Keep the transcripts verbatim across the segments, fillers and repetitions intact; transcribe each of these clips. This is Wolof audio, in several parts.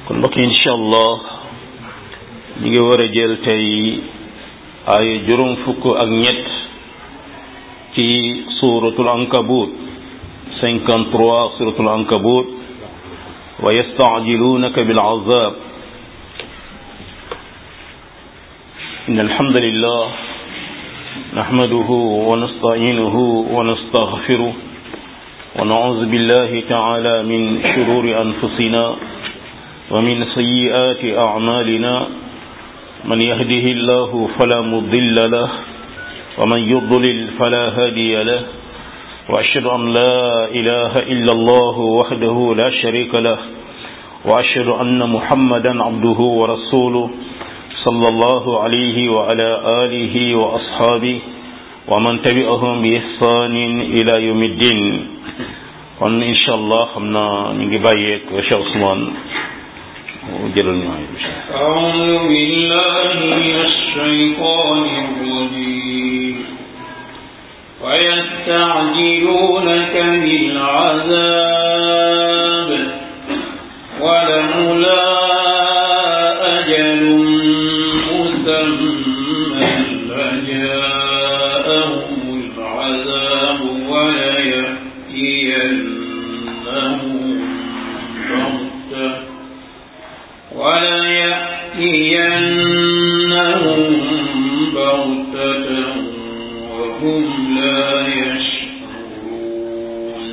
kon mbokk yi incha allah ñu ngi war a jël tey ay juróom fukk ak ñett ci suratul ankabut cinquante-trois suratul ankabut wa yasta'jilunaka bil azab إن الحمد لله نحمده ونستعينه ونستغفره ونعوذ بالله تعالى من شرور أنفسنا ومن سيئات أعمالنا من يهده الله فلا مضل له ومن يضلل فلا هادي له وأشهد أن لا إله إلا الله وحده لا شريك له وأشهد أن محمدا عبده ورسوله صلى الله عليه وعلى آله وأصحابه ومن تبعهم بإحسان إلى يوم الدين kon incha allah xam naa ñu ngi bàyyeeg Cheikh Ousmane jëlal ñu ay أعوذ بالله من الشيطان الرجيم ويستعجلونك بالعذاب ولولا أجل مسمى لجاءهم العذاب وليأتينهم بغتة وليأتينهم بغتة وهم لا يشعرون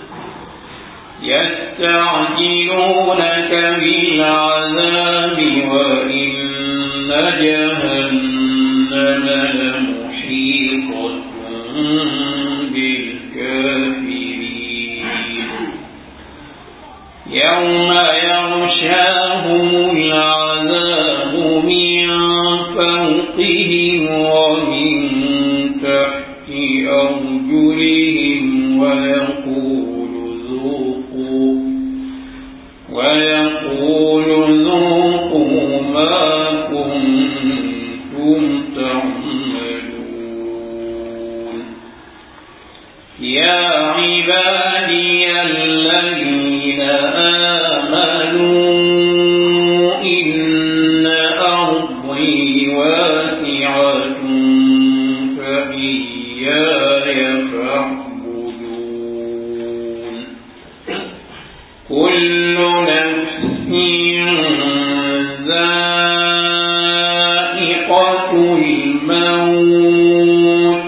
يستعجلونك بالعذاب وإن جهنم لمحيطة بالكافرين يوم يغشاهم العذاب من فوقهم ومن تحت أرجلهم ويقول ذوقوا ويقول ذوقوا ما كنتم تعملون يا عبادي الذين آمنوا إن أرضي واسعة فإياي فاعبدون كل نفس ذائقة الموت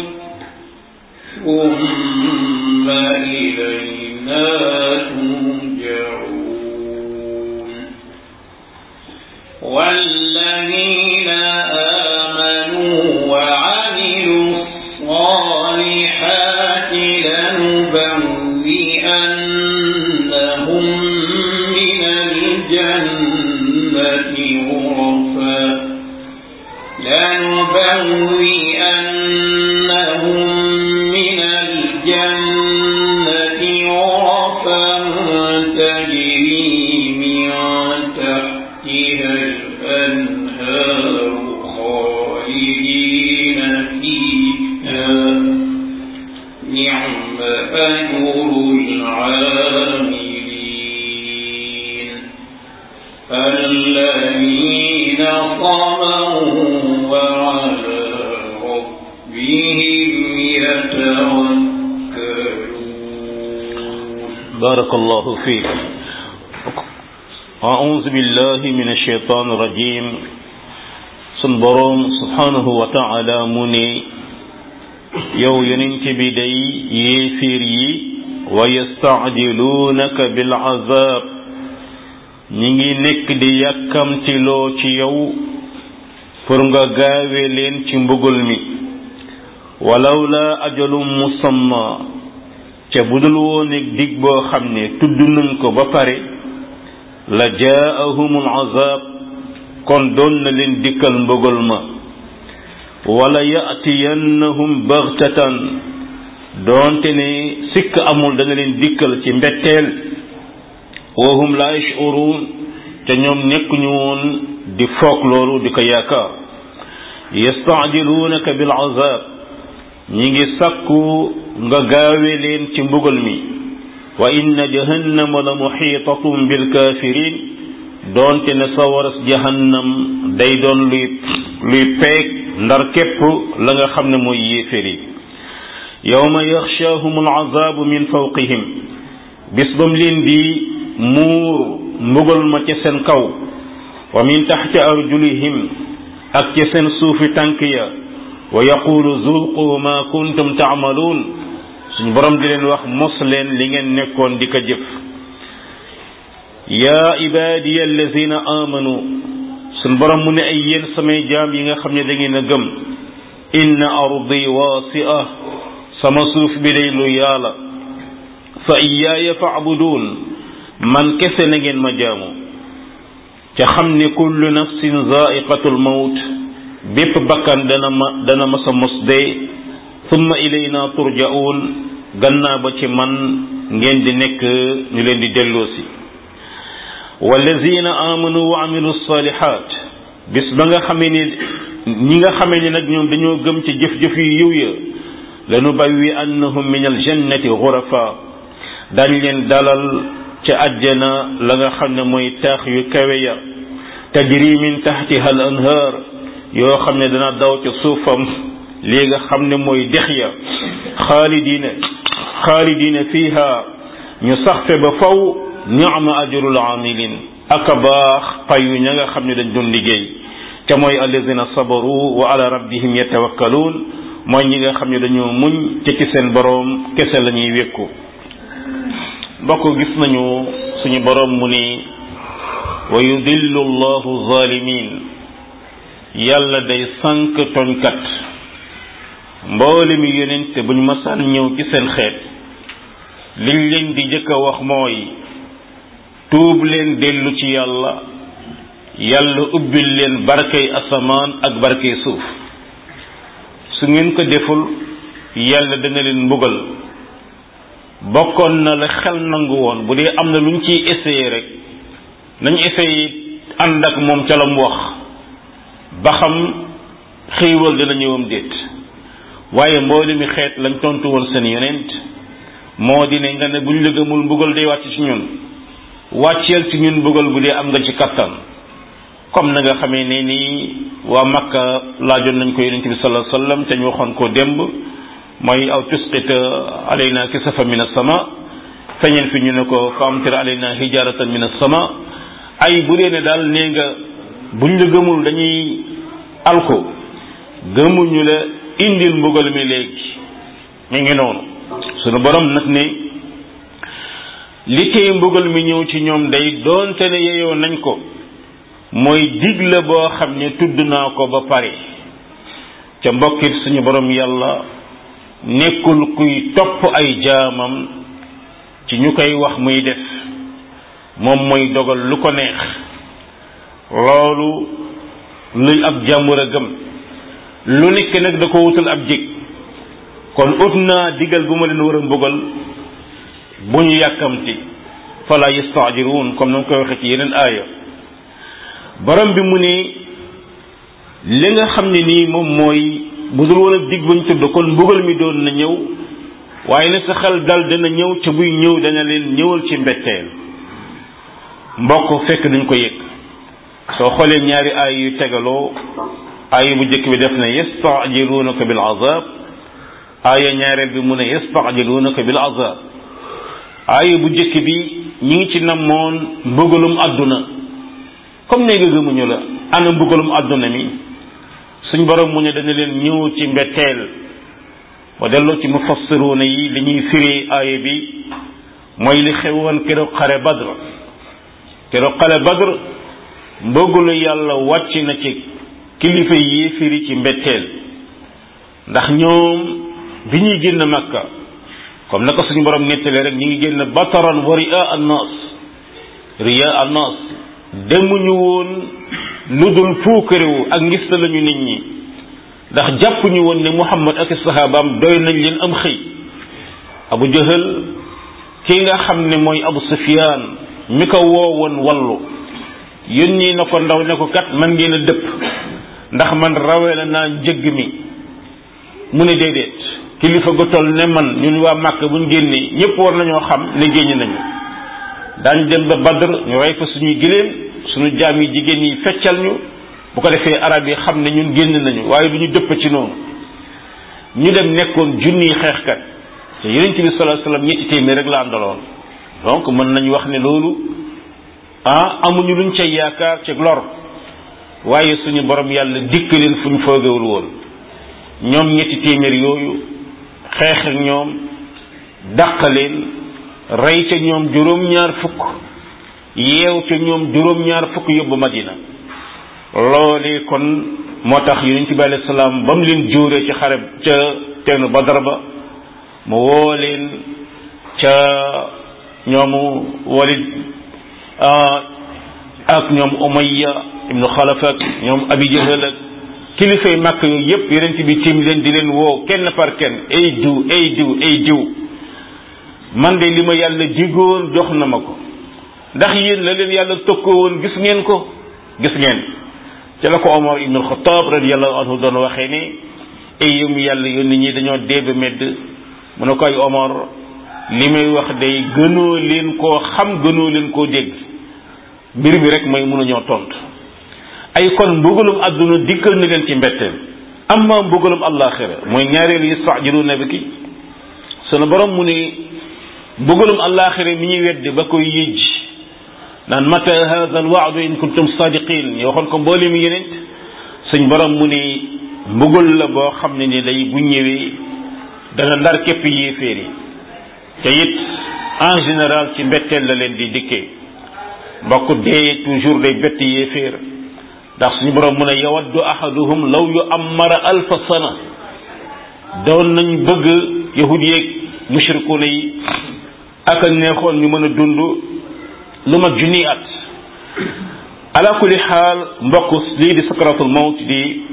ثم إلينا ترجعون والذين آمنوا وعملوا الصالحات لنبوئنهم من الجنة غرفا لنبوئنهم من الجنة غرفا تجري من تحتها الأنهار خالدين فيها نعم أجر العاملين الذين صبروا وعلى ربهم يتوكلون بارك الله فيك أعوذ بالله من الشيطان الرجيم sun boroom subhanahu wa ta'ala mu ne yow yonent bi day yéeféer yi wa yasta'jilunaka bil azab ñi ngi nekk di yàkkamtiloo ci yow pour nga gaawe leen ci mbugal mi walawla ajalum musamma ca budul woon ak dig boo xam ne tudd nañ ko ba pare la jaa'ahumul azab kon doon na leen dikkal mbugal ma wala ya'tiyannahum baghtatan doonte ne sikk amul dana leen dikkal ci mbetteel wa hum la yash'urun te ñoom nekkuñu woon di foog loolu di ko yaakaar yasta'jilunaka bil azab ñi ngi sakku nga gaawe leen ci mbugal mi wa inna jahannama la muhitatun bil kafirin doonte ne sawaras jahannam day doon luy luy peeg ndar képp la nga xam ne mooy yéeféer yi yawma yaxshaahum alazaabu min fawqihim bis bam leen di muur mbugal ma ca seen kaw wa min taxti arjulihim ak ca seen suufi tànk ya wa yaqulu zuqu ma kuntum taamaluun suñu borom di leen wax mos leen li ngeen nekkoon di ko jëf yaa ibaadiya allazina amanu suñu borom mu ne ay yéen samay jaam yi nga xam ne da ngeen a gëm inna ardi waasi'a sama suuf bi day lu yaala fa iyaaya fa'buduun man kese na ngeen ma jaamu ca xam ne kullu nafsin zaa'iqatul mawt bépp bakkan dana ma dana ma sa mos dee summa ilayna turja'uun gannaa ba ci man ngeen di nekk ñu leen di delloosi wallazina amanu wa amilu salihat bis ba nga xamee ni ñi nga xamee ni nag ñoom dañoo gëm ci jëf-jëf yu yiw ya lanubawwi annahum min aljannati ghurafa dañ leen dalal ca àjjana la nga xam ne mooy taax yu kawe ya tajri min tahtiha al anhar yoo xam ne dana daw ca suufam lii nga xam ne mooy dex ya xaalidina xaalidina fiha ñu sax fe ba faw ni'ma ajrul amilin aka baax payu ña nga xam ne dañ doon liggéey ca mooy allazina sabaru wa ala rabbihim yatawakkaluun mooy ñi nga xam ne dañoo muñ te ci seen boroom kese la ñuy wékku mbokk gis nañu suñu boroom mu ni wa yudillu allahu zalimin yàlla day sànk tooñkat mboole mi yonente buñ masaan ñëw ci seen xeet liñ leen di jëkk a wax mooy tuub leen dellu ci yàlla yàlla ubbil leen barkay asamaan ak barkay suuf su ngeen ko deful yàlla dana leen mbugal bokkoon na la xel nangu woon bu dee am na luñ ciy essayer rek nañ essayer ànd ak moom ca la mu wax ba xam xéewal dina ñëwam déet waaye mboole mi xeet lañ tontu woon seen yonent moo di ne nga ne buñ la gëmul mbugal day wàcc ci ñun wàcceel ci ñun mbugal bu dee am nga ci kattan comme na nga xamee ne nii waa Makka laajoon nañ ko yonent bi sallallahu alayhi wasallam te ñu waxoon ko démb mooy aw tusqit alayna kisafan min as-sama feñeen fi ñu ne ko fa amtir alayna hijaratan min as-sama ay bu dee ne daal nee nga buñ la gëmul dañuy alko gëmuñu la indil mbugal mi léegi mi ngi noonu sunu borom nag ne li tey mbugal mi ñëw ci ñoom day doonte ne yeyoo nañ ko mooy digle boo xam ne tudd naa ko ba pare ca mbokkit suñu borom yàlla nekkul kuy topp ay jaamam ci ñu koy wax muy def moom mooy dogal lu ko neex loolu luy ab jàmbur a gëm lu nekk nag da ko wutal ab jig kon ut naa digal bu ma leen war a mbugal bu ñu yàkkamti fala yastaajiruun comme na nga koy waxee ci yeneen aaya borom bi mu ne li nga xam ne nii moom mooy bu dul woon a dig bañ tudd kon mbugal mi doon na ñëw waaye ne sa xel dal dana ñëw ca buy ñëw dana leen ñëwal ci mbetteel mbokk fekk duñ ko yëg soo xoolee ñaari aay yu tegaloo aaya bu njëkk bi def na yastaajiluunaka bil azab aaya ñaareel bi mu ne yastaajiluunaka bil azab aaya bu njëkk bi ñi ngi ci namoon mbugalum àdduna comme ne nga gëmuñu la ana mbugalum àdduna mi suñ borom mu ne dana leen ñëw ci mbetteel ba delloo ci mufassiruuna yi li ñuy firi aaya bi mooy li xewoon keroog xare Badr keroog xare Badr mbugalu yàlla wàcc na ci kilifa yi firi ci mbetteel ndax ñoom bi ñuy génn Makka comme naka suñu borom nettali rek ñi ngi génn bataran wa ri'a an-nas ri'a an-nas demuñu woon lu dul puukarewu ak ngista lañu nit ñi ndax jàppuñu woon ne Muhammad ak sahabaam doy nañ leen am xëy Abu Jahal ki nga xam ne mooy Abu Sufyaan mi ko woowoon wallu yónni na ko ndaw ne ko kat man ngeen a dëpp ndax man rawee la naa njëgg mi mu ne déedéet kilifa gu toll ne man ñun waa Màkka buñ génnee ñëpp war nañoo xam ne génn nañu daañu dem ba Badr ñu rey fa suñuy giléem suñu jaam yi jigéen yi feccal ñu bu ko defee arab yi xam ne ñun génn nañu waaye du ñu dëpp ci noonu ñu dem nekkoon junniy xeexkat te yonent bi sallallahu alayhi wasallam ñetti téeméer rek la àndaloon donc mën nañu wax ne loolu ah amuñu luñ cay yaakaar ci lor waaye suñu borom yàlla dikk leen fu ñu foogewul woon ñoom ñetti téeméer yooyu xeex ak ñoom dàq leen rey ca ñoom juróom-ñaar fukk yeew ca ñoom juróom-ñaar fukk yóbbu Madina loolee kon moo tax yonent bi alayhi salaam ba mu leen jóoree ci xare ca teenu Badar ba mu woo leen ca ñoomu Walid ak ñoom Umayya ibnu Xalaf ak ñoom Abi Jahal ak kilifay Makka yooyu yépp yonent bi tiim leen di leen woo kenn par kenn ay diw ay diw ay diw man de li ma yàlla digoon jox na ma ko ndax yéen la leen yàlla tokkoo woon gis ngeen ko gis ngeen ca la ko Omar ibn al-Khattab radiyallahu anhu doon waxee ne ay yëm yàlla yónni ñi dañoo déeba medd mu ne ko ay Omar li may wax day gënoo leen koo xam gënoo leen koo dégg mbir bi rek mooy mënuñoo tontu ay kon mbugalum àdduna dikkal na leen ci mbetteel amma mbugalum àllaaxira mooy ñaareelu yasta'jiluuna biki sunu borom mu ne mbugalum àllaaxira mi ñuy weddi ba koy yëj naan mata hadha alwa'du in kuntum sadiqin ñu waxoon ko mboole mi yeneen suñ borom mu ne mbugal la boo xam ne ni day bu ñëwee dana ndar képp yéeféer yi te it en général ci mbetteel la leen di dikkee mbokk dee toujours day bett yéeféer ndax suñu borom mu ne yawaddu ahaduhum law yu ammara alfa sana doon nañ bëgg yahud yeeg mushrikuuna yi ak a neexoon ñu mën a dund lu mat junni at ala kulli xaal mbokk lii di sakratul mawt di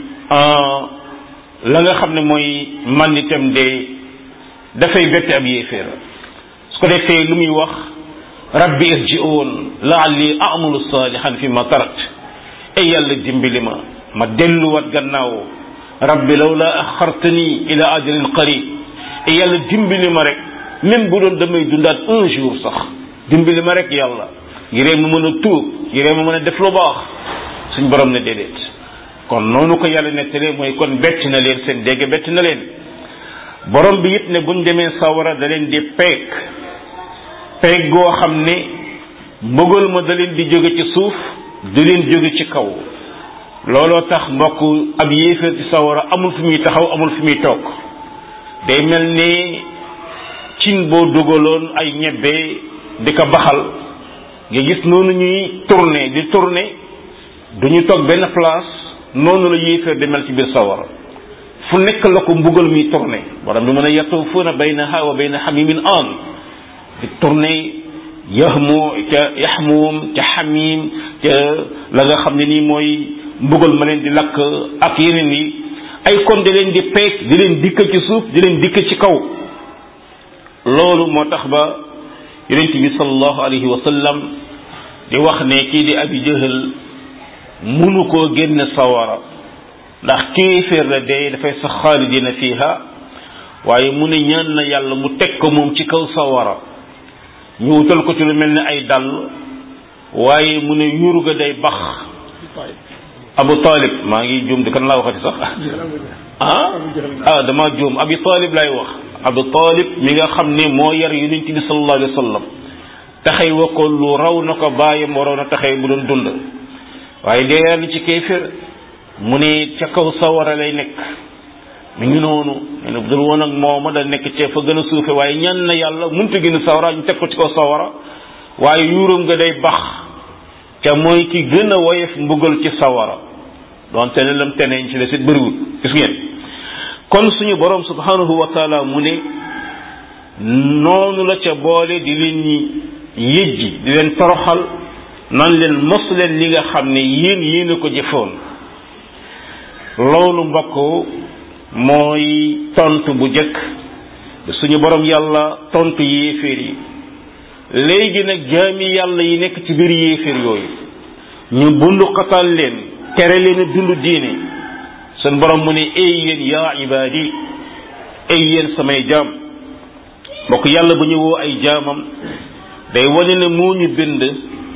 la nga xam ne mooy manditem de dafay bette ab yéeféer su ko defee lu muy wax rabbi irji'un la'alli a'malu salihan fi ma tarakt ay yàlla dimbali ma ma delluwaat gannaaw rabbi lawla axartani ila ajalin qarib ay yàlla dimbali ma rek même bu doon damay dundaat un jour sax dimbali ma rek yàlla yiree ma mën a tuub yiree ma mën a def lu baax suñ borom ne déedéet kon noonu ko yàlla nettalee mooy kon bett na leen seen dégg bett na leen borom bi it ne buñ demee sawara da leen di peeg peeg goo xam ne mbugal ma da leen di jóge ci suuf du leen jóge ci kaw looloo tax mbokk ab yéeféer ci sawara amul fi muy taxaw amul fi muy toog day mel ni cin boo dugaloon ay ñebbe di ko baxal nga gis noonu ñuy tourner di tourner duñu toog benn place noonu la yéeféer di mel ci biir sawara fu nekk la ko mbugal muy tourner borom bi mën a yatuufuuna baynaha wa bayna hamimin an di tourner yahmu ca yahmum ca hamim ca la nga xam ne nii mooy mbugal ma leen di lakk ak yeneen yi ay kon di leen di peeg di leen dikk ci suuf di leen dikk ci kaw loolu moo tax ba yonent bi sallallahu alayhi wa sallam di wax ne kii di abi jahal munu koo génn sawara ndax kéeféer la dee dafay sax xaalidina fiha waaye mu ne ñaan na yàlla mu teg ko moom ci kaw sawara ñu wutal ko ci lu mel ne ay dàll waaye mu ne yuuru ga day bax abu talib maa ngi juum di kan laa waxati sax ah ah dama juum abi talib lay wax abu talib mi nga xam ne moo yar yonent bi sallallahu alayhi wa sallam taxay wa ko lu raw na ko bàyyam waroon a taxay bu doon dund waaye dee yàlla ci kéefér mu ne ca kaw sawara lay nekk mi ngi noonu ne bu dul woon ak mooma da nekk ca fa gën a suufe waaye ñaan na yàlla muntu gën sawara ñu teg ko ci kaw sawara waaye yuuram nga day bax ca mooy ki gën a woyof mbugal ci sawara doon te ne lam teneñ ci la sit bëriwul gis ngeen kon suñu borom subhanahu wa taala mu ne noonu la ca boole di leen yëjji di leen toroxal nan leen mos leen li nga xam ne yéen yéen a ko jëfoon loolu mbokk mooy tontu bu jëkk suñu borom yàlla tontu yéeféer yi léegi nag jaami yàlla yi nekk ci biir yéeféer yooyu ñu bundu xatal leen tere leen a dund diine seen borom mu ne ay yéen yaa ibaadi ay yéen samay jaam mbokk yàlla bu ñu woo ay jaamam day wane ne moo ñu bind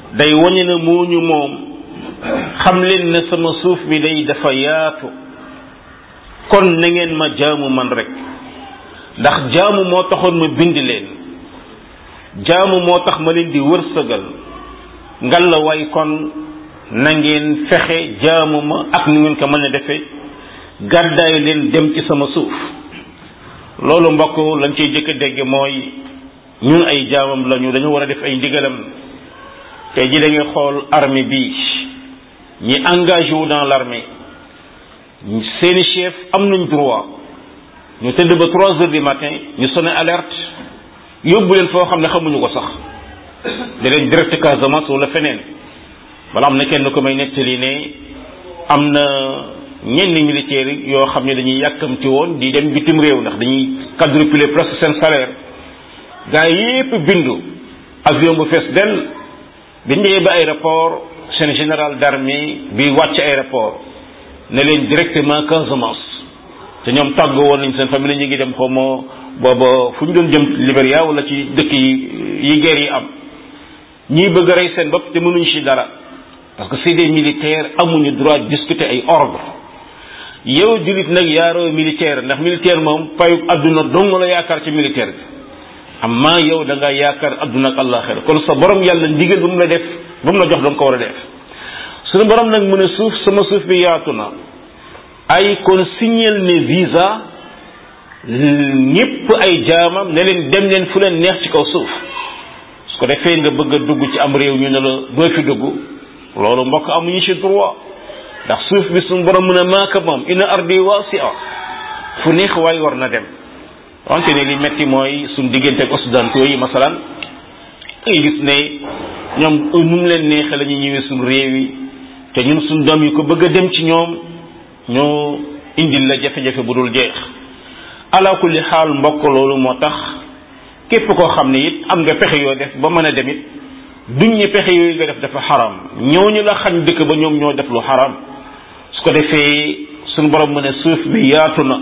day wañe na moo ñu moom xam leen ne sama suuf bi day dafa yaatu kon na ngeen ma jaamu man rek ndax jaamu moo taxoon ma bind leen jaamu moo tax ma leen di wërsëgal ngal la way kon na ngeen fexe jaamu ma ak ni ngeen ko mën a defee gàddaay leen dem ci sama suuf loolu mbokk lañ ciy jëkk a dégg mooy ñun ay jaamam lañu dañu war a def ay ndigalam tey ji da ngay xool armée bi ñi engagé wu dans l'armée seeni chef am nañ droit ñu tëdd ba trois heures du matin ñu sonné alerte yóbbu leen foo xam ne xamuñu ko sax da leen direct Casamance wala feneen wala am na kenn ko may nettali ne am na ñenn militaires yoo xam ne dañuy yàkkamti woon di dem bitim réew ndax dañuy quadrupler presque seen salaire gars yépp bindu avion bu fees del biñ ñëwee ba aéroport seen général d'armée bi wàcc aéroport ne leen directement Casamance te ñoom tàgg woon nañ seen famille ñu ngi dem xaw ma booba fu ñu doon jëm Libéria wala ci dëkk yi yi guerre yi am ñii bëgg a rey seen bopp te mënuñ ci dara parce que c'est des militaires amuñu droit discuter ay ordre yow jullit nag yaaroo militaire ndax militaire moom payu adduna dong la yaakaar ci militaire bi amma yow da nga yaakaar adduna ak àllaxira kon sa borom yàlla ndigal bu mu la def bu mu la jox danga ko war a def suñu borom nag mu ne suuf sama suuf bi yaatu na ay kon signal ne visa ñépp ay jaamam ne leen dem leen fu leen neex ci kaw suuf su ko defee nga bëgg a dugg ci am réew ñu ne la doo fi dugg loolu mbokk amuñu ci droit ndax suuf bi suñu borom mën a maaka moom ina ardi wasi'a fu neex waay war na dem wante ne li metti mooy suñ diggante ak occidentaux yi masalan ngay gis ne ñoom nu mu leen neexee la ñuy ñëwee suñ réew yi te ñun suñ doom yi ko bëgg a dem ci ñoom ñoo indil la jafe-jafe bu dul jeex ala kulli xaal mbokk loolu moo tax képp koo xam ne it am nga pexe yoo def ba mën a dem it duñ ne pexe yooyu nga def dafa xaram ñooñu la xañ dëkk ba ñoom ñoo def lu xaram su ko defee suñu borom mu ne suuf bi yaatu na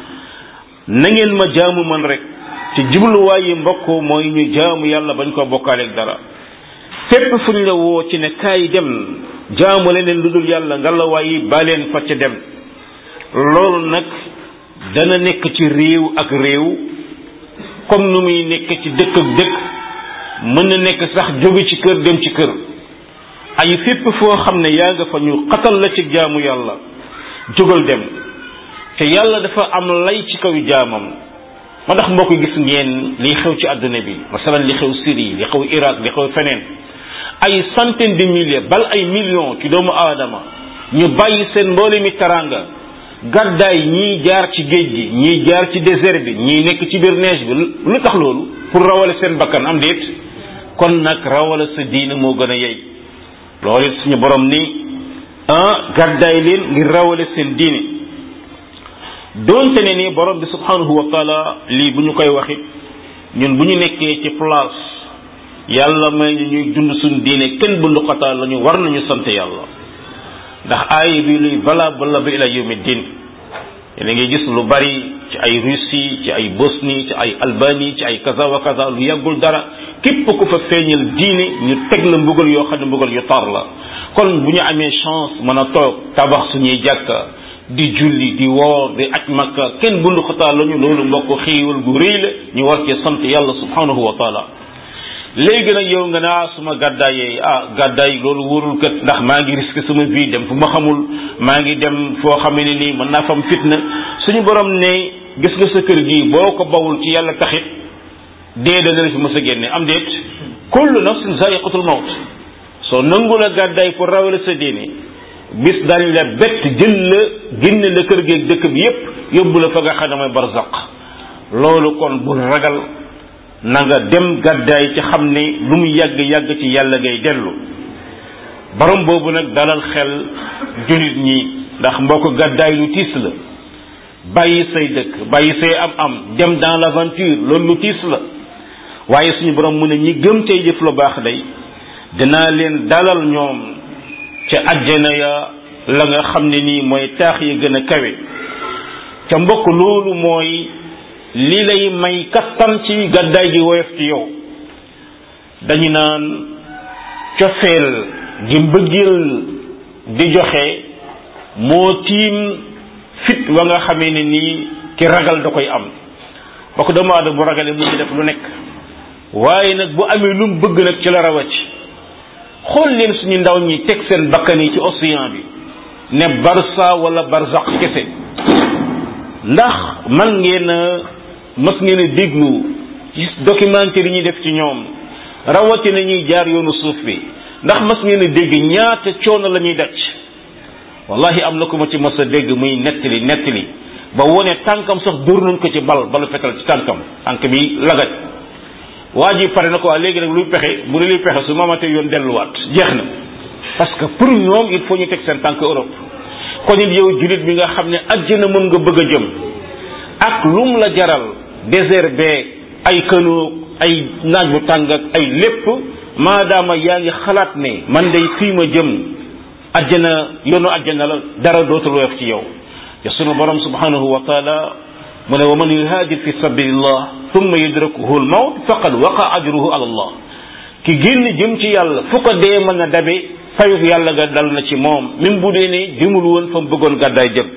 na ngeen ma jaamu man rek ci jubluwaay yi mbokk mooy ñu jaamu yàlla bañ ko bokkaaleeg dara fépp fu ñu la woo ci ne kaay dem jaamu leneen lu dul yàlla nga la waayi ba leen fa ca dem loolu nag dana nekk ci réew ak réew comme nu muy nekk ci dëkk ak dëkk mën na nekk sax jóge ci kër dem ci kër ay fépp foo xam ne yaa nga fa ñu xatal la ci jaamu yàlla jógal dem te yàlla dafa am lay ci kaw jaamam ma ndax mbokk gis ngeen liy xew ci àdduna bi masalan li xew Syrie li xew Irak li xew feneen ay centaine de milliers bal ay millions ci doomu aadama ñu bàyyi seen mboole mi taranga gàddaay ñii jaar ci géej gi ñii jaar ci désert bi ñii nekk ci biir neige bi lu tax loolu pour rawale seen bakkan am déet kon nag rawale sa diina moo gën a yey loolu it suñu borom ni ah gàddaay leen ngir rawale seen diine doonte ne ni borom bi subhanahu wa taala lii bu ñu koy waxit ñun bu ñu nekkee ci place yàlla may ñu ñuy dund suñu diine kenn bundu xataal la ñu war nañu sant yàlla ndax aaya bi luy valable la ba ila yawmi din da ngay gis lu bari ci ay Russie ci ay Bosnie ci ay Albanie ci ay kaza wa kaza lu yàggul dara képp ku fa feeñal diine ñu teg la mbugal yoo xam ne mbugal yu tar la kon bu ñu amee chance mën a toog tabax suñuy jàkka di julli di woor di aj makka kenn bundu xataal lañu loolu mbokk xéewal gu rëy la ñu war cee sant yàlla subhanahu wa taala léegi nag yow nga naa suma gàddaayee ah gàddaay loolu wóorul kat ndax maa ngi risque sama vie dem fu ma xamul maa ngi dem foo xam ne nii mën naa fam fitna suñu borom ne gis nga sa kër gi boo ko bawul ci yàlla taxit dee dana la fi mës a génne am déet kullu nafsin zaiqatul mawt soo nangu la gàddaay pour rawale sa diine bis dañ la bett jël la génne la kër geeg dëkk bi yépp yóbbu la fa nga xam ne mooy barzaq loolu kon bul ragal na nga dem gàddaay ci xam ne lu mu yàgg-yàgg ci yàlla ngay dellu borom boobu nag dalal xel jullit ñi ndax mbokk gàddaay lu tiis la bàyyi say dëkk bàyyi say am am dem dans l'aventure loolu lu tiis la waaye suñu borom mu ne ñi gëm tey jëf lu baax day dinaa leen dalal ñoom ca àjjana ya la nga xam ne nii mooy taax yi gën a kawe ca mbokk loolu mooy li lay may kattan ci gàddaay gi woyof ci yow dañu naan cofeel gi mbëggeel di joxe moo tiim fit wa nga xamee ne nii ki ragal da koy am ba ko doomu aadama bu ragalee mu ci def lu nekk waaye nag bu amee lu mu bëgg nag ci la rawat xool leen suñu ndaw ñi teg seen bakkan yi ci océan bi ne barça wala barzaq kese ndax man ngeen a mas ngeen a déglu ci documentaire yi ñuy def ci ñoom rawatina ñuy jaar yoonu suuf bi ndax mas ngeen a dégg ñaata coono la ñuy daj wallahi am na ko ma ci mas a dégg muy nettali nettali ba wone tànkam sax dóor nañ ko ci bal balu fetal ci tànkam tànk bi lagat waa ji pare na ko waa léegi nag luy pexe bu ne luy pexe su maamatee yoon delluwaat jeex na parce que pour ñoom il faut ñu teg seen tànk Europe kon it yow jullit bi nga xam ne àjjana moom nga bëgg a jëm ak lum la jaral désert beeg ay kanoog ay naaj bu tàng ak ay lépp maadaama yaa ngi xalaat ne man day fii ma jëm àjjana yoonu àjjana la dara dootul woyof ci yow te sunu borom subhanahu wa taala mu ne wa man yuhaajir fi sabilillah thumma yudrakuhu al mawt faqad waqa ajruhu ala allah ki génn jëm ci yàlla fu ko dee mën a dabe fayuk yàlla ga dal na ci moom même bu dee ne jëmul woon fa mu bëggoon gàddaay jëm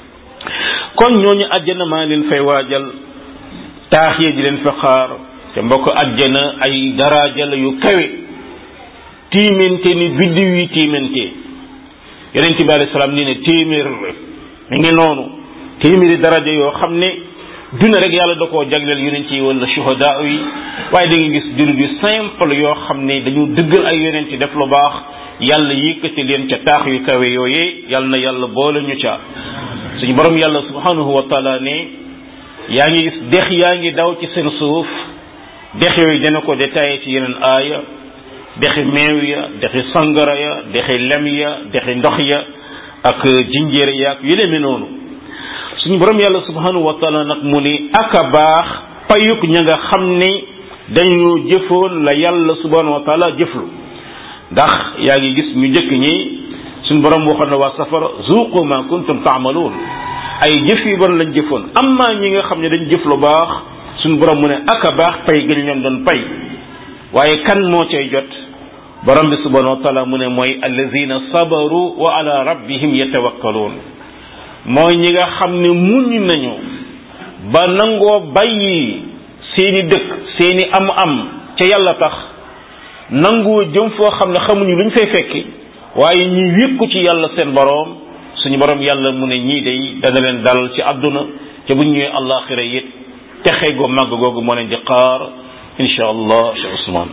kon ñooñu àjjana maa leen fay waajal taax yi di leen fa xaar te mbokk àjjana ay daraaja la yu kawe tiimante ni biddiw yi tiimante yonent bi alayhi salaam nee ne téeméer mi ngi noonu téeméeri daraja yoo xam ne duna rek yàlla da koo jagleel yonent yi wala shuhadaa yi waaye da nga gis jullit yu simple yoo xam ne dañu dëggal ay yonent yi def lu baax yàlla yëkkati leen ca taax yu kawe yooyee yàlla na yàlla boole ñu ca suñu borom yàlla subhanahu wa taala ne yaa ngi gis dex yaa ngi daw ci seen suuf dex yooyu dana ko détaillé ci yeneen aaya dexi meew ya dexi sangara ya dexi lem ya dexi ndox ya ak jinjeer ya ak yu demee noonu suñu borom yàlla subhanahu wa taala nag mu ni aka baax payuk ña nga xam ne dañoo jëfoon la yàlla subhanahu wa taala jëflu ndax yaa ngi gis ñu njëkk ñi suñu borom waxoon na waa safara zuqu ma kuntum taamaluun ay jëf yu bon lañ jëfoon amma ñi nga xam ne dañ jëf lu baax suñu borom mu ne aka baax pay gën leen doon pay waaye kan moo cay jot borom bi subhanahu wa taala mu ne mooy allazina sabaru wa ala rabbihim yatawakkaluun mooy ñi nga xam ne muñ nañu ba nangoo bàyyi seeni dëkk seeni am-am ca yàlla tax nangoo jëm foo xam ne xamuñu luñ fay fekki waaye ñi wékku ci yàlla seen boroom suñu boroom yàlla mu ne ñii day dana leen dalal ci àdduna ca buñ ñëwee àllaaxira it texe go màgg googu moo leen di xaar insha allah Cheikh Ousmane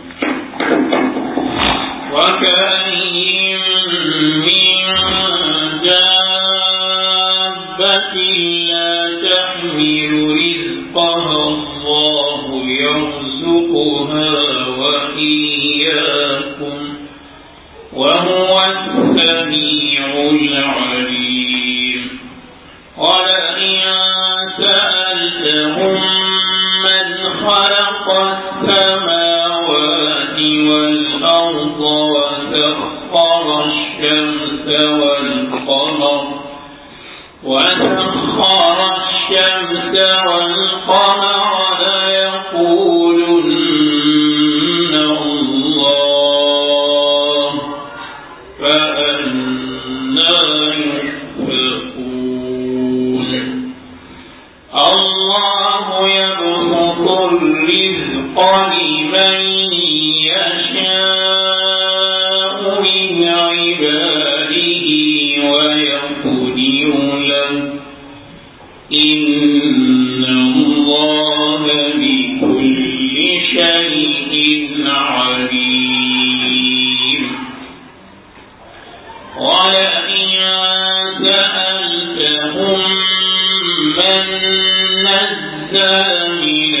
وكأين من دابة لا تحمل رزقها الله يرزقها وإياكم وهو السميع العليم ولئن سألتهم من خلق السماوات والأرض وسخر الشمس والقمر وسخر الشمس والقمر ليقولن الله فأنى يؤفكون الله يبسط الرزق لمن يشاء من عباده ويقدر له إن الله بكل شيء عليم ولئن سألتهم من نزل من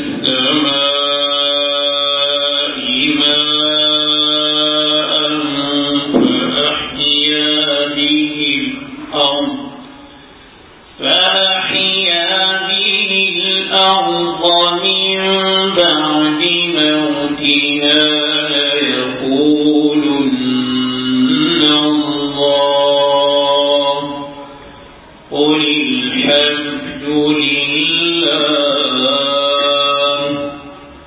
السماء ماء فأحيا به الأرض فأحيا به الأرض من بعد موتها ليقولن الله قل الحمد لله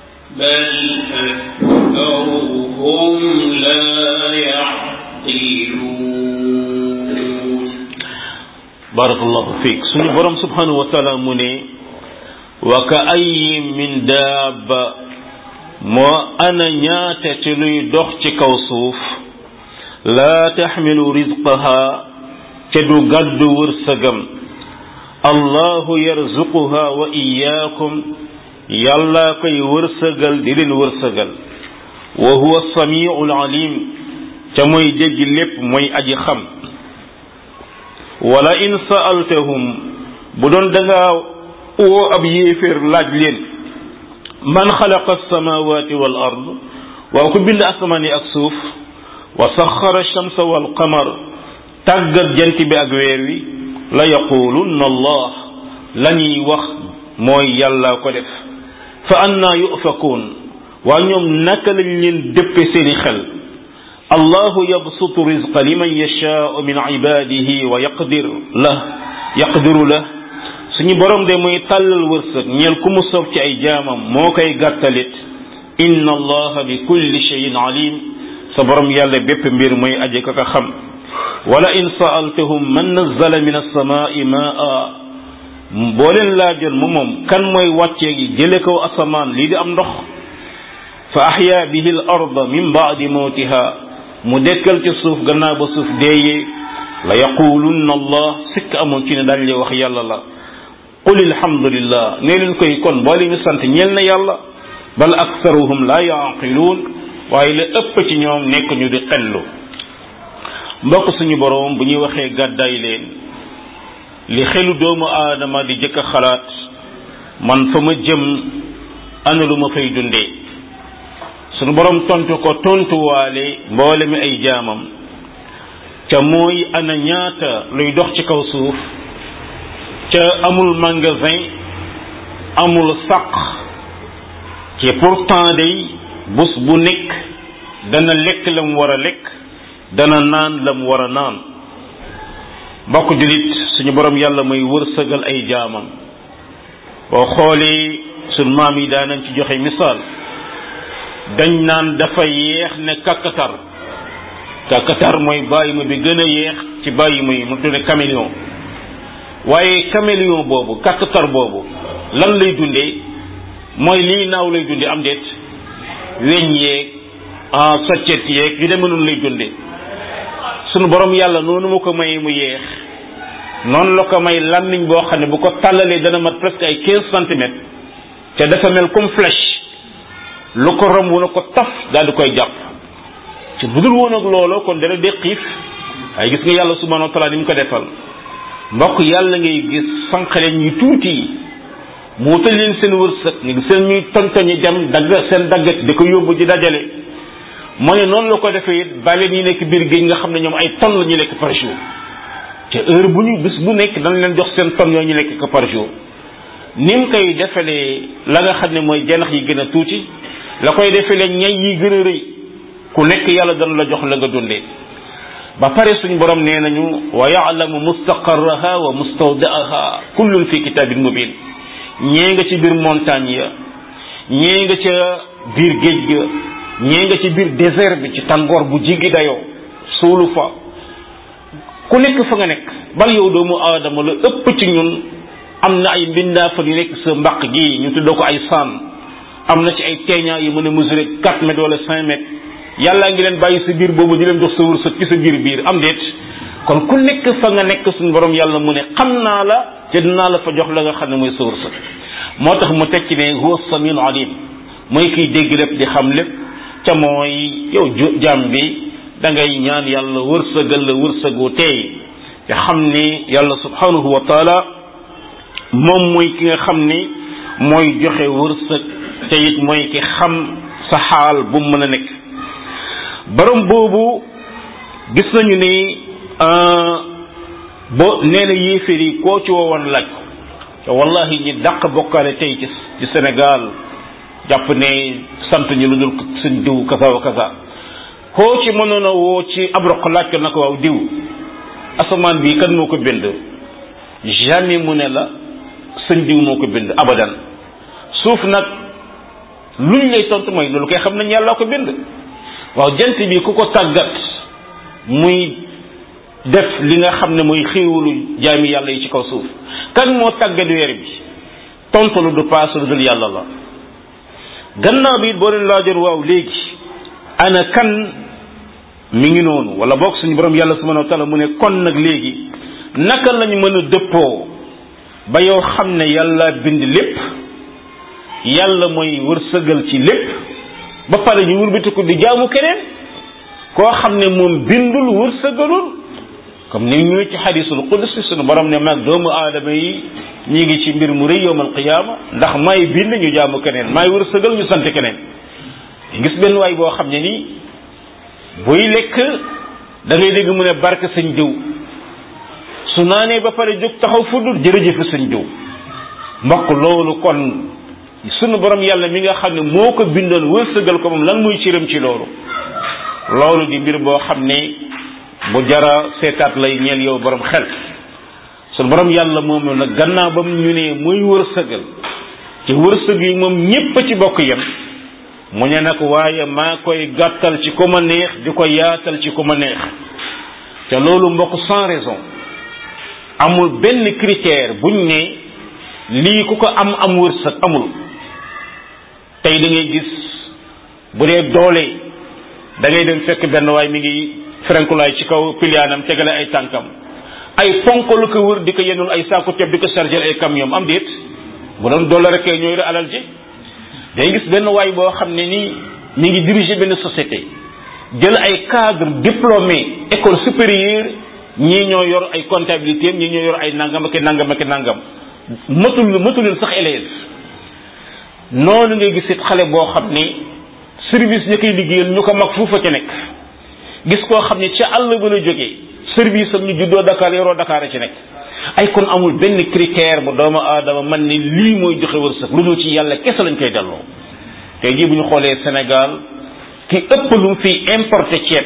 يعقلون. بارك الله فيك. سني برم سبحانه وتعالى مني وكأي من دابة ما أنا نياتة تلوي دخت كوصوف لا تحمل رزقها تدو قد ورسقم الله يرزقها وإياكم يلا كي ورسقل دلين ورسقل وهو السميع العليم تموي جج لب موي أجي خم wala in sa'altahum bu doon da nga woo ab yéeféer laaj leen man xalaqa as-samawati wal ard waaw ku bind asamaan yi ak suuf wa saxara ash-shamsa wal qamar tàggat jant bi ak weer wi la yaqulunna allah la ñuy wax mooy yàlla ko def fa anna yu'fakun waa ñoom naka lañ leen dëppe seeni xel الله يبسط رزق لمن يشاء من عباده ويقدر له يقدر له suñu borom de muy tàllal wërsëg ñeel ku mu soob ci ay jaamam moo koy gàttalit inna allaha bi kulli shay'in alim sa borom yàlla bépp mbir mooy aje ka ka xam wala in sa'altahum man nazzala min as-samaa'i maa'a boo leen laajoon mu moom kan mooy wàccee gi jële kaw asamaan lii di am ndox fa ahya bihi al-arda min ba'di mawtiha mu dekkal ci suuf gannaaw ba suuf deeyee la yaqulunna allah sikk amoon ci ne dañ lay wax yàlla la qul alhamdulillah nee leen koy kon boole mi sant ñeel na yàlla bal aksaruhum la yaqiluun waaye la ëpp ci ñoom nekk ñu di xellu mbokk suñu boroom bu ñuy waxee gàddaay leen li xelu doomu aadama di jëkk a xalaat man fa ma jëm ana lu ma fay dundee sunu borom tontu ko tontuwaale mboole mi ay jaamam ca mooy ana ñaata luy dox ci kaw suuf ca amul magasin amul saq ci pourtant day bés bu nekk dana lekk la mu war a lekk dana naan la mu war a naan mbokk julit suñu borom yàlla mooy wërsëgal ay jaamam boo xoolee sunu maam yi daanañ ci joxe misaal dañ naan dafa yeex ne kakatar kakatar mooy bàyyi ma bi gën a yeex ci bàyyi ma yi mu tudde caméléon waaye caméléon boobu kakatar boobu lan lay dundee mooy lii naaw lay dundee am déet weñ yeeg ah soccet yeeg yu demee noonu lay dundee sunu borom yàlla noonu ma ko may mu yeex noonu la ko may làmmiñ boo xam ne bu ko tàllalee dana mat presque ay quinze centimètres te dafa mel comme flèche lu ko romb na ko taf daal di koy jàpp ci budul woon ak loolu kon dana dee xiif ay gis nga yàlla subhanahu wa taala ni mu ko defal mbokk yàlla ngay gis sànqaleen ñu tuuti mu wutal leen seen wërsëg nga gis seen ñuy tontoñi dem dagg seen daggat di ko yóbbu di dajale moo ne noonu la ko defee it bàyyi ñi nekk biir géej nga xam ne ñoom ay tonnes la ñu lekk par jour te heure bu ñu bis bu nekk dañ leen jox seen tonnes yooyu ñu lekk ko par jour ni mu koy defalee la nga xam ne mooy janax yi gën a tuuti la koy defalee ñay yi gën a rëy ku nekk yàlla dana la jox la nga dundee ba pare suñu borom nee nañu wa ya'lamu mustaqarraha wa mustawda'aha kullun fi kitabin mubin ñee nga ci biir montagne ya ñee nga ca biir géej ga ñee nga ci biir désert bi ci tàngoor bu jigi dayoo suulu fa ku nekk fa nga nekk bal yow doomu aadama la ëpp ci ñun am na ay mbindaa fa yu nekk sa mbaq gi ñu tuddoo ko ay saan am na ci ay teeñaa yu mën a mesurer quatre mètres wala cinq mètres yàllaa ngi leen bàyyi sa biir boobu di leen jox sa wërsëg ci sa biir biir am déet kon ku nekk fa nga nekk suñu borom yàlla mu ne xam naa la te dinaa la fa jox la nga xam ne mooy sa wërsëg moo tax mu tekki ne huwa samiul alim mooy kiy dégg lépp di xam lépp ca mooy yow jaam bi da ngay ñaan yàlla wërsëgal la wërsëgu tey te xam ni yàlla subhanahu wa taala moom mooy ki nga xam ni mooy joxe wërsëg te it mooy ki xam sa xaal bu mu mën a nekk borom boobu gis nañu ni bo nee na yéeféer yi koo ci woowoon laaj ko te wallahi ñi dàq bokkaale tey ci ci Sénégal jàpp ne sant ñu lu dul suñ diw kasa wa kasa koo ci mënoon a woo ci ab roq laaj ko na ko waaw diw asamaan bi kan moo ko bind jamais mu ne la sëñ diw moo ko bind abadan suuf nag luñ lay tontu mooy loolu koy xam nañ yàlla ko bind waaw jant bi ku ko tàggat muy def li nga xam ne mooy xéewalu jaami yàlla yi ci kaw suuf kan moo tàggat weer bi tontu lu du paas lu dul yàlla la gannaaw bi it boo leen laajoon waaw léegi ana kan mi ngi noonu wala boog suñu borom yàlla subhanahu wa taala mu ne kon nag léegi naka lañu mën a dëppoo ba yow xam ne yàlla bind lépp yàlla mooy wërsëgal ci lépp ba pare ñu wërbatiku di jaamu keneen koo xam ne moom bindul wërsëgalul comme ni ñu ci xadisul qudsi suñu borom ne maag doomu aadama yi ñi ngi ci mbir mu rëy yowmal qiyaama ndax may bind ñu jaamu keneen may wërsëgal ñu sant keneen gis benn waay boo xam ne nii buy lekk da ngay dégg mu ne barke sëñ diw su naanee ba pare jóg taxaw fuddul jërëjëf sëñ diw mbokk loolu kon sunu borom yàlla mi nga xam ne moo ko bindoon wërsëgal ko moom lan muy ciram ci loolu loolu di mbir boo xam ne bu jara seetaat lay ñeel yow borom xel sunu borom yàlla moom nag gannaaw ba mu ñu ne muy wërsëgal ci wërsëg yi moom ñépp ci bokk yem mu ne nag waaye maa koy gàttal ci ku ma neex di ko yaatal ci ku ma neex te loolu mbokk sans raison amul benn critère buñ ne lii ku ko am am wërsëg amul tey da ngay gis bu dee doole da ngay dem fekk benn waay mi ngi frenkulaay ci kaw piliyaanam tegale ay tànkam ay ponk lu ko wër di ko yenul ay saaku ceeb di ko charger ay camion am déet bu doon doole rek ñooy re alal ji day gis benn waay boo xam ne nii mi ngi diriger benn société jël ay cadre diplômé école supérieure ñii ñoo yor ay comptabilité ñii ñoo yor ay nangam ak nangam ak nangam matul matulul sax élève noonu ngay gis it xale boo xam ne service ña koy liggéeyal ñu ko mag fuufa ca nekk gis koo xam ne ca àll ba la jógee service am ñu juddoo Dakar yoroo Dakar a ci nekk ay kon amul benn critère bu doomu aadama man ni lii mooy joxe wërsëg lu dul ci yàlla kese lañ koy delloo tey jii bu ñu xoolee Sénégal ki ëpp lu mu fi importé ceeb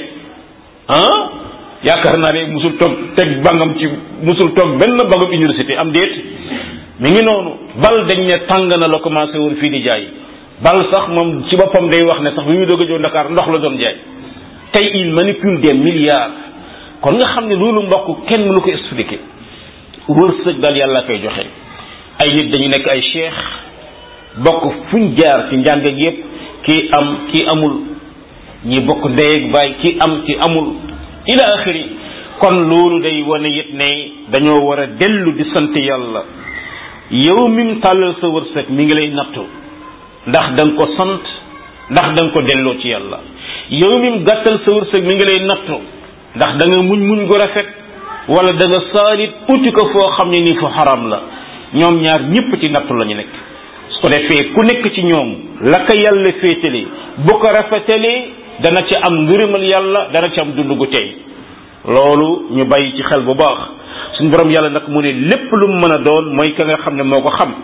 ah yaakaar naa ne musul toog teg bangam ci musul toog benn bangam université am déet mi ngi noonu bal dañ ne tàng na la commencé woon fii di jaay bal sax moom ci boppam day wax ne sax bi muy doog a jow Dakar ndox la doon jaay tey il manipule des milliards kon nga xam ne loolu mbokk kenn mënu ko expliquer wërsëg daal yàlla koy joxe ay nit dañu nekk ay cheikh bokk fuñ jaar ci njàng ak yépp kii am kii amul ñi bokk ndey ak baay kii am kii amul ila axiri kon loolu day wane it ne dañoo war a dellu di sant yàlla yow mim tàllal sa wërsëg mi ngi lay nattu ndax da nga ko sant ndax da nga ko delloo ci yàlla yow mim gàttal sa wërsëg mi ngi lay nattu ndax da nga muñ muñ gu rafet wala da nga saalit uti ko foo xam ne nii fu xaram la ñoom ñaar ñëpp ci nattu la ñu nekk su ko defee ku nekk ci ñoom la ko yàlla féetale bu ko rafetalee dana ci am ngërëmal yàlla dana ci am dund gu tey loolu ñu bàyyi ci xel bu baax suñu borom yàlla nag mu ne lépp lu mu mën a doon mooy ka nga xam ne moo ko xam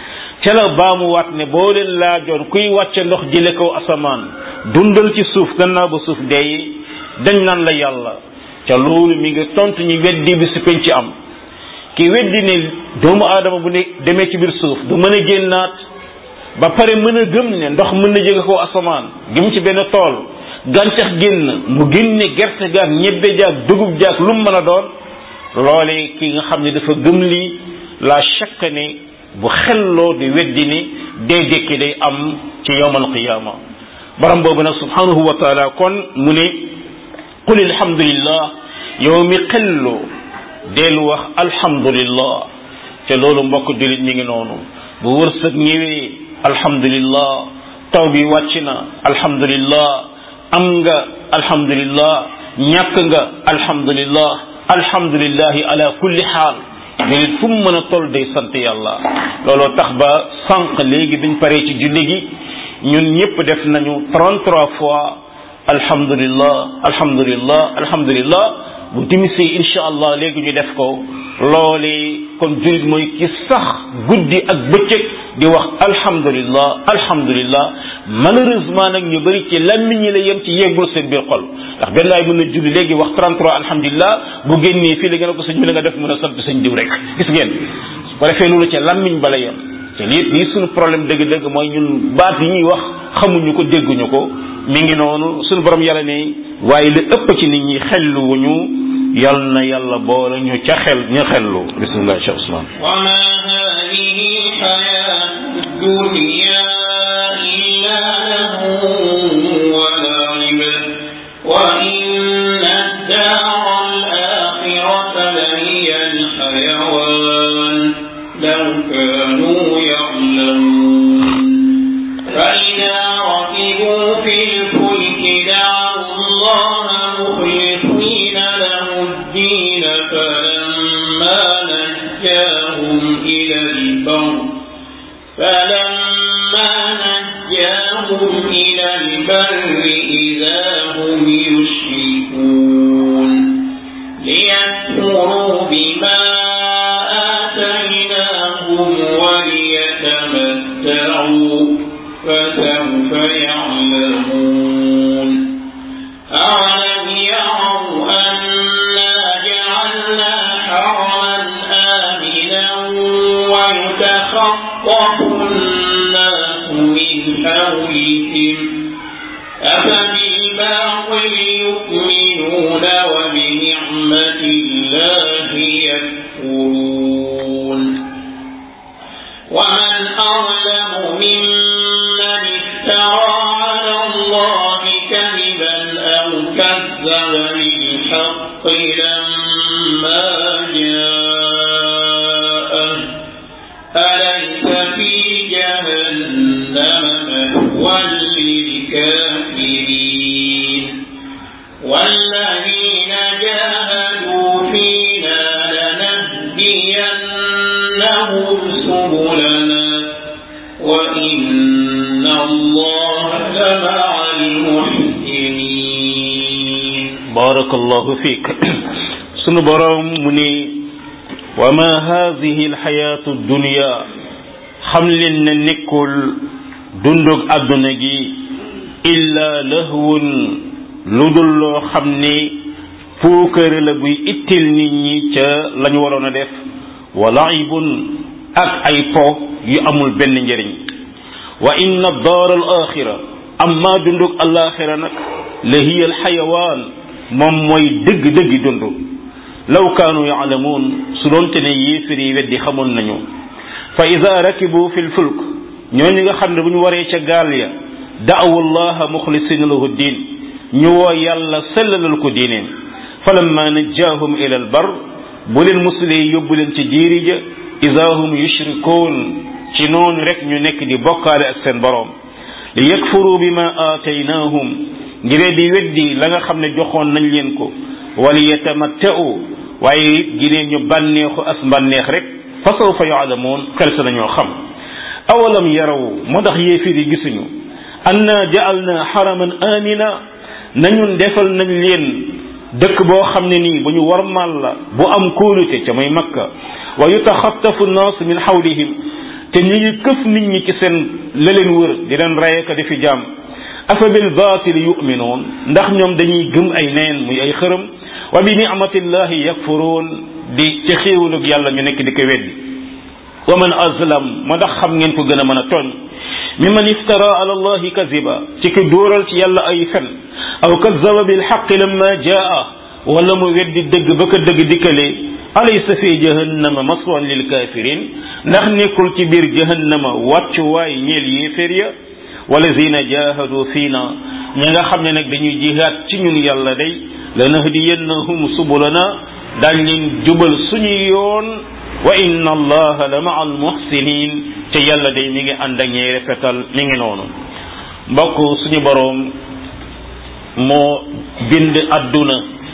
ca la baamu waat ne boo leen laajoon kuy wàcce ndox jële kaw asamaan dundal ci suuf gannaaw ba suuf dee dañ naan la yàlla ca loolu mi ngi tontu ñu weddi bi si penc am ki weddi ne doomu aadama bu ne demee ci biir suuf du mën a génnaat ba pare mën a gëm ne ndox mën na jóge kaw asamaan gëm ci benn tool gàncax génn mu génne gerte gaak ñebbe jaak dugub jaak lu mu mën a doon loole ki nga xam ne dafa gëm lii la chaque ne bu xelloo di weddi ni dee dekki day am ci yawmal qiyaama borom boobu nag subhanahu wa taala kon mu ne qul alhamdulillah yow mi xellu dellu wax alhamdulillah te loolu mbokk jullit mi ngi noonu bu wërsëg ñëwee alhamdulillah taw bi wàcc na alhamdulillah am nga alhamdulillah ñàkk nga alhamdulillah alhamdulillahi ala kulli xaal jullit fu mu mën a toll day sant yàlla looloo tax ba sànq léegi biñ paree ci julli gi ñun ñëpp def nañu trente-trois fois alhamdulillah alhamdulillah alhamdulillah bu timisee insha allah léegi ñu def ko loole kon jullit mooy ki sax guddi ak bëccëg di wax alhamdulillah alhamdulillah malheureusement nag ñu bëri ci lammiñ ñi la yem ci yeggul seen biir xol ndax benn waay mën na julli léegi wax trente-trois alhamdulillah bu génnee fii la nga ne ko sëñ bi la nga def mën a sant sëñ diw rek gis ngeen su ko defee loolu ca lammiñ bala yem te lii lii suñu problème dëgg-dëgg mooy ñun baat yi ñuy wax xamuñu ko dégguñu ko mi ngi noonu suñu borom yàlla ne waaye li ëpp ci nit ñi xellu wuñu yal na yàlla boole ñu ca xel ñu xellu bismillah cheikh Ousmane wa ma hadihi hayatu dunya illa lahu wa la'ib wa inna ad-dara al-akhirata lahiya al-hayawan law kanu ya'lamun fa idha rakibu fil fulki da'u Allah mukhlisina lahu ad-din falamma najjahum ila al-barr falamma najjahum ila al-barr idha hum yushrikun liyakfuru bima آتيناهم وليتمتعوا فسوف يعلمون أولم يروا أنا جعلنا حرما آمنا ويتخطف الناس من حولهم أفبالباطل يؤمنون وبنعمة الله يكفرون ومن أظلم ممن افترى على الله كذبا أو كذب بالحق لما جاءه أليس في جهنم مثوى للكافرين والذين جاهدوا فينا لنهدينهم سبلنا وإن الله لمع المحسنين بارك الله فيك sunu borom mu ne wa ma hadhihi alxayatu dunya xam leen ne nekkul dundug àdduna gi illa lahwun lu dul loo xam ne puukare la buy ittil nit ñi ca lañu waroon a def wa laibun ak ay po yu amul benn njëriñ wa inna daar al axira amma dundug alaxira nag la hiya al xayawaan moom mooy dëgg-dëggi dund law kaanu yaalamuun su doonte ne yéefir yi weddi xamoon nañu fa ida rakibu fi lfulk ñooñu nga xam ne bu ñu waree ca gaal ya da'awu llaha muxlisina lahu diin ñu woo yàlla sellalal ko diineen falamma najjaahum ila al bar bu leen musulee yóbbu leen ci jiiri ja ida hum yushrikuun ci noonu rek ñu nekk di bokkaale ak seen boroom li yakfuru bima aataynaahum ngiree di weddi la nga xam ne joxoon nañ leen ko wali yatamatta'u waaye ginee ñu bànneexu as mbànneex rek fa sawfa yaalamuun xel sa nañoo xam awalam yaraw moo tax yéefir yi gisuñu anna ja'alna haraman amina nañun defal nañ leen dëkk boo xam ne nii bu ñu warmal la bu am kóolute ca muy makka wa yutaxattafu nnaas min hawlihim te ñi ngi këf nit ñi ci seen la leen wër di leen rayeka di fi jaam afa bil batil yu'minuun ndax ñoom dañuy gëm ay neen muy ay xërëm wa bi ni'matillahi yakfuruun di ci xéewalug yàlla ñu nekk di ko weddi wa man azlam ma ndax xam ngeen ko gën a mën a tooñ mimman iftara ala allahi kaziba ci ki dóoral ci yàlla ay fen aw kazzaba bil haqqi lamma jaa wala mu weddi dëgg ba ko dëgg dikkalee alaysa fi jahannama maswan lil kafirin ndax nekkul ci biir jahannama wàccuwaay ñeel yéeféer ya walazina jahadu fiina ñi nga xam ne nag dañuy jihaad ci ñun yàlla day lanahdiyannahum subulana dañ leen jubal suñu yoon wa inna allaha la maa al muhsinin te yàlla day mi ngi ànd ak ñey rafetal mi ngi noonu mbokk suñu boroom moo bind adduna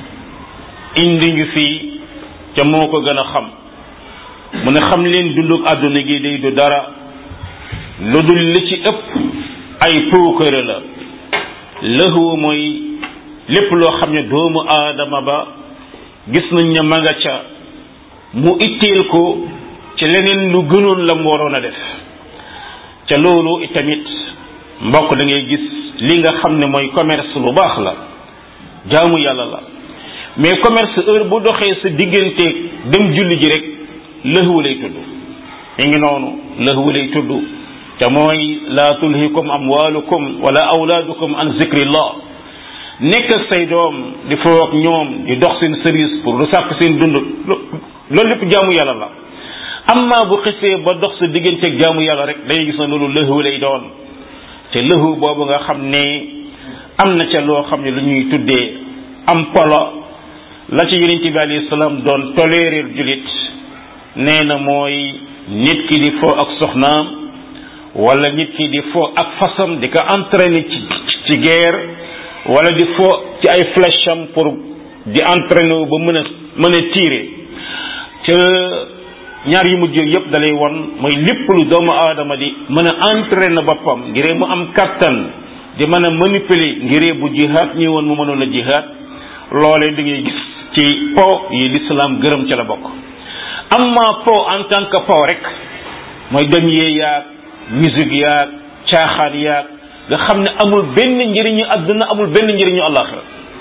indi ñu fii te moo ko gën a xam mu ne xam leen dunduk adduna gi day du dara lu dul li ci ëpp ay puukare la lëhu mooy lépp loo xam ne doomu aadama ba gis nañ ne ma nga ca mu itteel ko ci leneen lu gënoon la mu waroon a def ca loolu itamit mbokk da ngay gis li nga xam ne mooy commerce lu baax la jaamu yàlla la mais commerce heure bu doxee sa digganteeg dem julli ji rek lëhwu lay tudd mi ngi noonu lëhwu lay tudd te mooy laa tulhikum amwalukum wala awlaadukum an zikrillah nekk ak say doom di foo ak ñoom di dox seen service pour lu sàkk seen dund loolu lépp jaamu yàlla la amma bu xisee ba dox sa digganteeg jaamu yàlla rek day gis na loolu lëhu lay doon te lëhu boobu nga xam ne am na ca loo xam ne lu ñuy tuddee am polo la ci yonent bi alayhi salaam doon tolérer julit nee na mooy nit ki di foo ak soxnaam wala nit ki di foo ak fasam di ko entraîner ci ci guerre wala di foo ci ay flèche am pour di entraîner wu ba mën a mën a tirer te ñaar yu mujj yëpp dalay won mooy lépp lu doomu aadama di mën a entraîner boppam ngir mu am kattan di mën a manipuler ngir bu jihaad ñi woon mu mënoon a jihaad loolee da ngay gis ci po yi l'islam gërëm ca la bokk amma po en tant que po rek mooy dem yee yaag musique yaag caaxaan yaag nga xam ne amul benn njëriñu àdduna amul benn njëriñu àllaaxira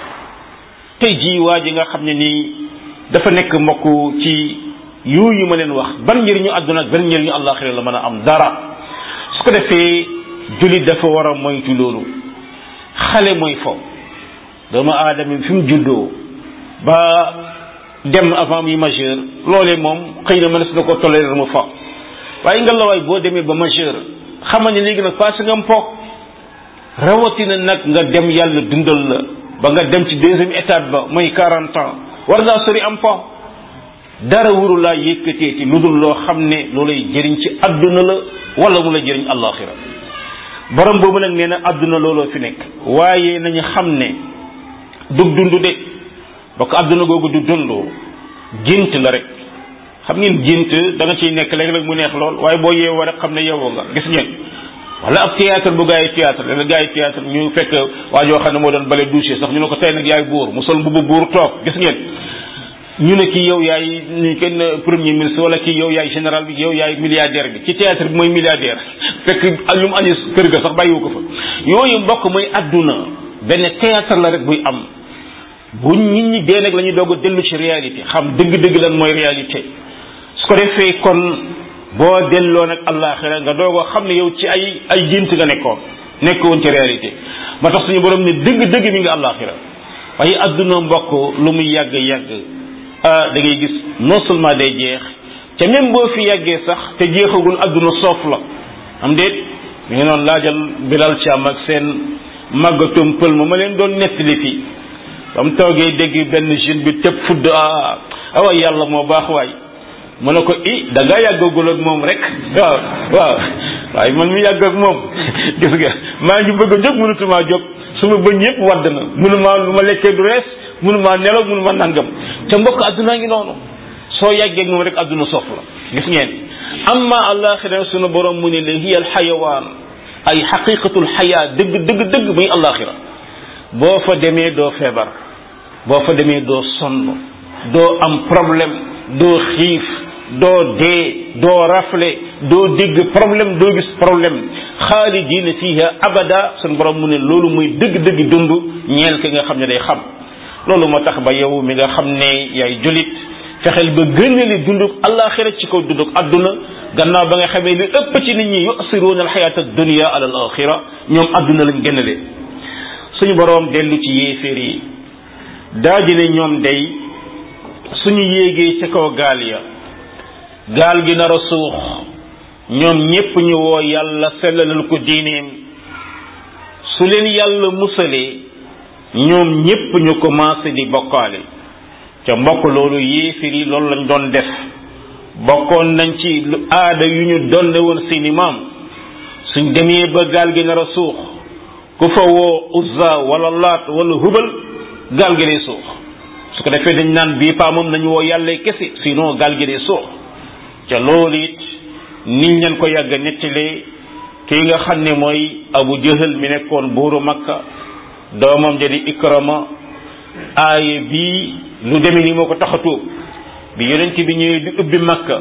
tey jii waa ji nga xam ne nii dafa nekk mbokk ci yooyu ma leen wax ban njëriñu àdduna ak ban njëriñu àllaaxira la mën a am dara su ko defee jullit dafa war a moytu loolu xale mooy fo doomu aadama fi mu juddoo ba dem avant muy majeur loolee moom xëy na mënees na ko tolérer mu fa waaye nga la waay boo demee ba majeur xamal ne léegi nag passé nga am po rawatina nag nga dem yàlla dundal la ba nga dem ci deuxième étape ba mooy quarante ans war ngaa sori am po dara wuru laa yëkkatee ci lu dul loo xam ne lu lay jëriñ ci adduna la wala mu la jëriñ àllaaxira borom boobu nag nee na adduna looloo fi nekk waaye nañu xam ne dug dund de ba ko adduna googu du dund gént la rek xam ngeen gént da nga ciy nekk léeg-léeg mu neex lool waaye boo yeewoo rek xam ne yeewoo nga gis ngeen wala ab théâtre bu gaa yi théâtre la gaa yi théâtre ñu fekk waa joo xam ne moo doon bale douche sax ñu ne ko tey nag yaay buur mu sol mbubu buur toog gis ngeen ñu ne kii yow yaay ñu kenn premier ministre wala kii yow yaay général bi yow yaay milliardaire bi ci théâtre bi mooy milliardaire fekk lu mu añee kër ga sax bàyyiwu ko fa yooyu mbokk mooy adduna benn théâtre la rek buy am bu nit ñi dee nag la ñuy doog a dellu ci réalité xam dëgg-dëgg lan mooy réalité su ko defee kon boo delloo nag àllaaxira nga doog a xam ne yow ci ay ay gént nga nekkoon nekkoon ci réalité ma tax suñu borom ne dëgg-dëgg mi nga àllaaxira waaye adduna mbokk lu muy yàgg yàgg ah da ngay gis non seulement day jeex te même boo fi yàggee sax te jeexagul adduna soof la am déet mi ngi noonu laajal Bilal Thiam ak seen màggatum pël ma ma leen doon nettali fii ba mu toogee dégg benn jeune bi tëb fudd ah awa yàlla moo baax waay mu ne ko i da ngaa yàggagul ak moom rek waaw waaw waaye man mi yàgg ak moom gis nga maa ngi bëgg a jóg mënatumaa jóg suma bëñ yëpp wadd na mënumaa lu ma lekkee du rees mënumaa nelaw mënumaa nangam te mbokk addunaa ngi noonu soo yàggee ak moom rek adduna soof la gis ngeen amma àllaaxira sunu borom mu ne la hiya al xayawaan ay xaqiqatul xayaa dëgg dëgg dëgg muy àllaaxira boo fa demee doo feebar boo fa demee doo sonn doo am problème doo xiif doo dee doo rafle doo dégg problème doo gis problème xaalidiina fiha abada sun borom mu ne loolu muy dëgg-dëgg dund ñeel ki nga xam ne day xam loolu moo tax ba yow mi nga xam ne yaay julit fexeel ba gënali dunduk àllaaxira ci kaw dunduk adduna gannaaw ba nga xamee li ëpp ci nit ñi yusiruuna alxayaata dunia ala al axira ñoom adduna lañ gënale suñu borom dellu ci yéeféer yi daa ji ne ñoom day suñu yéegee ca kaw gaal ya gaal gi nar a suux ñoom ñépp ñu woo yàlla sellalal ko diineem su leen yàlla musalee ñoom ñépp ñu commencé di bokkaale ca mbokk loolu yéefir yi loolu lañ doon def bokkoon nañ ci lu aada yu ñu donne woon seeni maam suñ demee ba gaal gi nar a suux ku fa woo uzza wala laat wala hubal gaal gi day suux su ko defee dañ naan bii paa moom nañu woo yàlla kese sinon gaal gi day suux ca loolu it niñ leen ko yàgg nettalee kii nga xam ne mooy abu jahal mi nekkoon buuru makka doomam ja di ikrama aaye bii lu demee nii moo ko tax a tuub bi yonent bi ñëwee di ubbi makka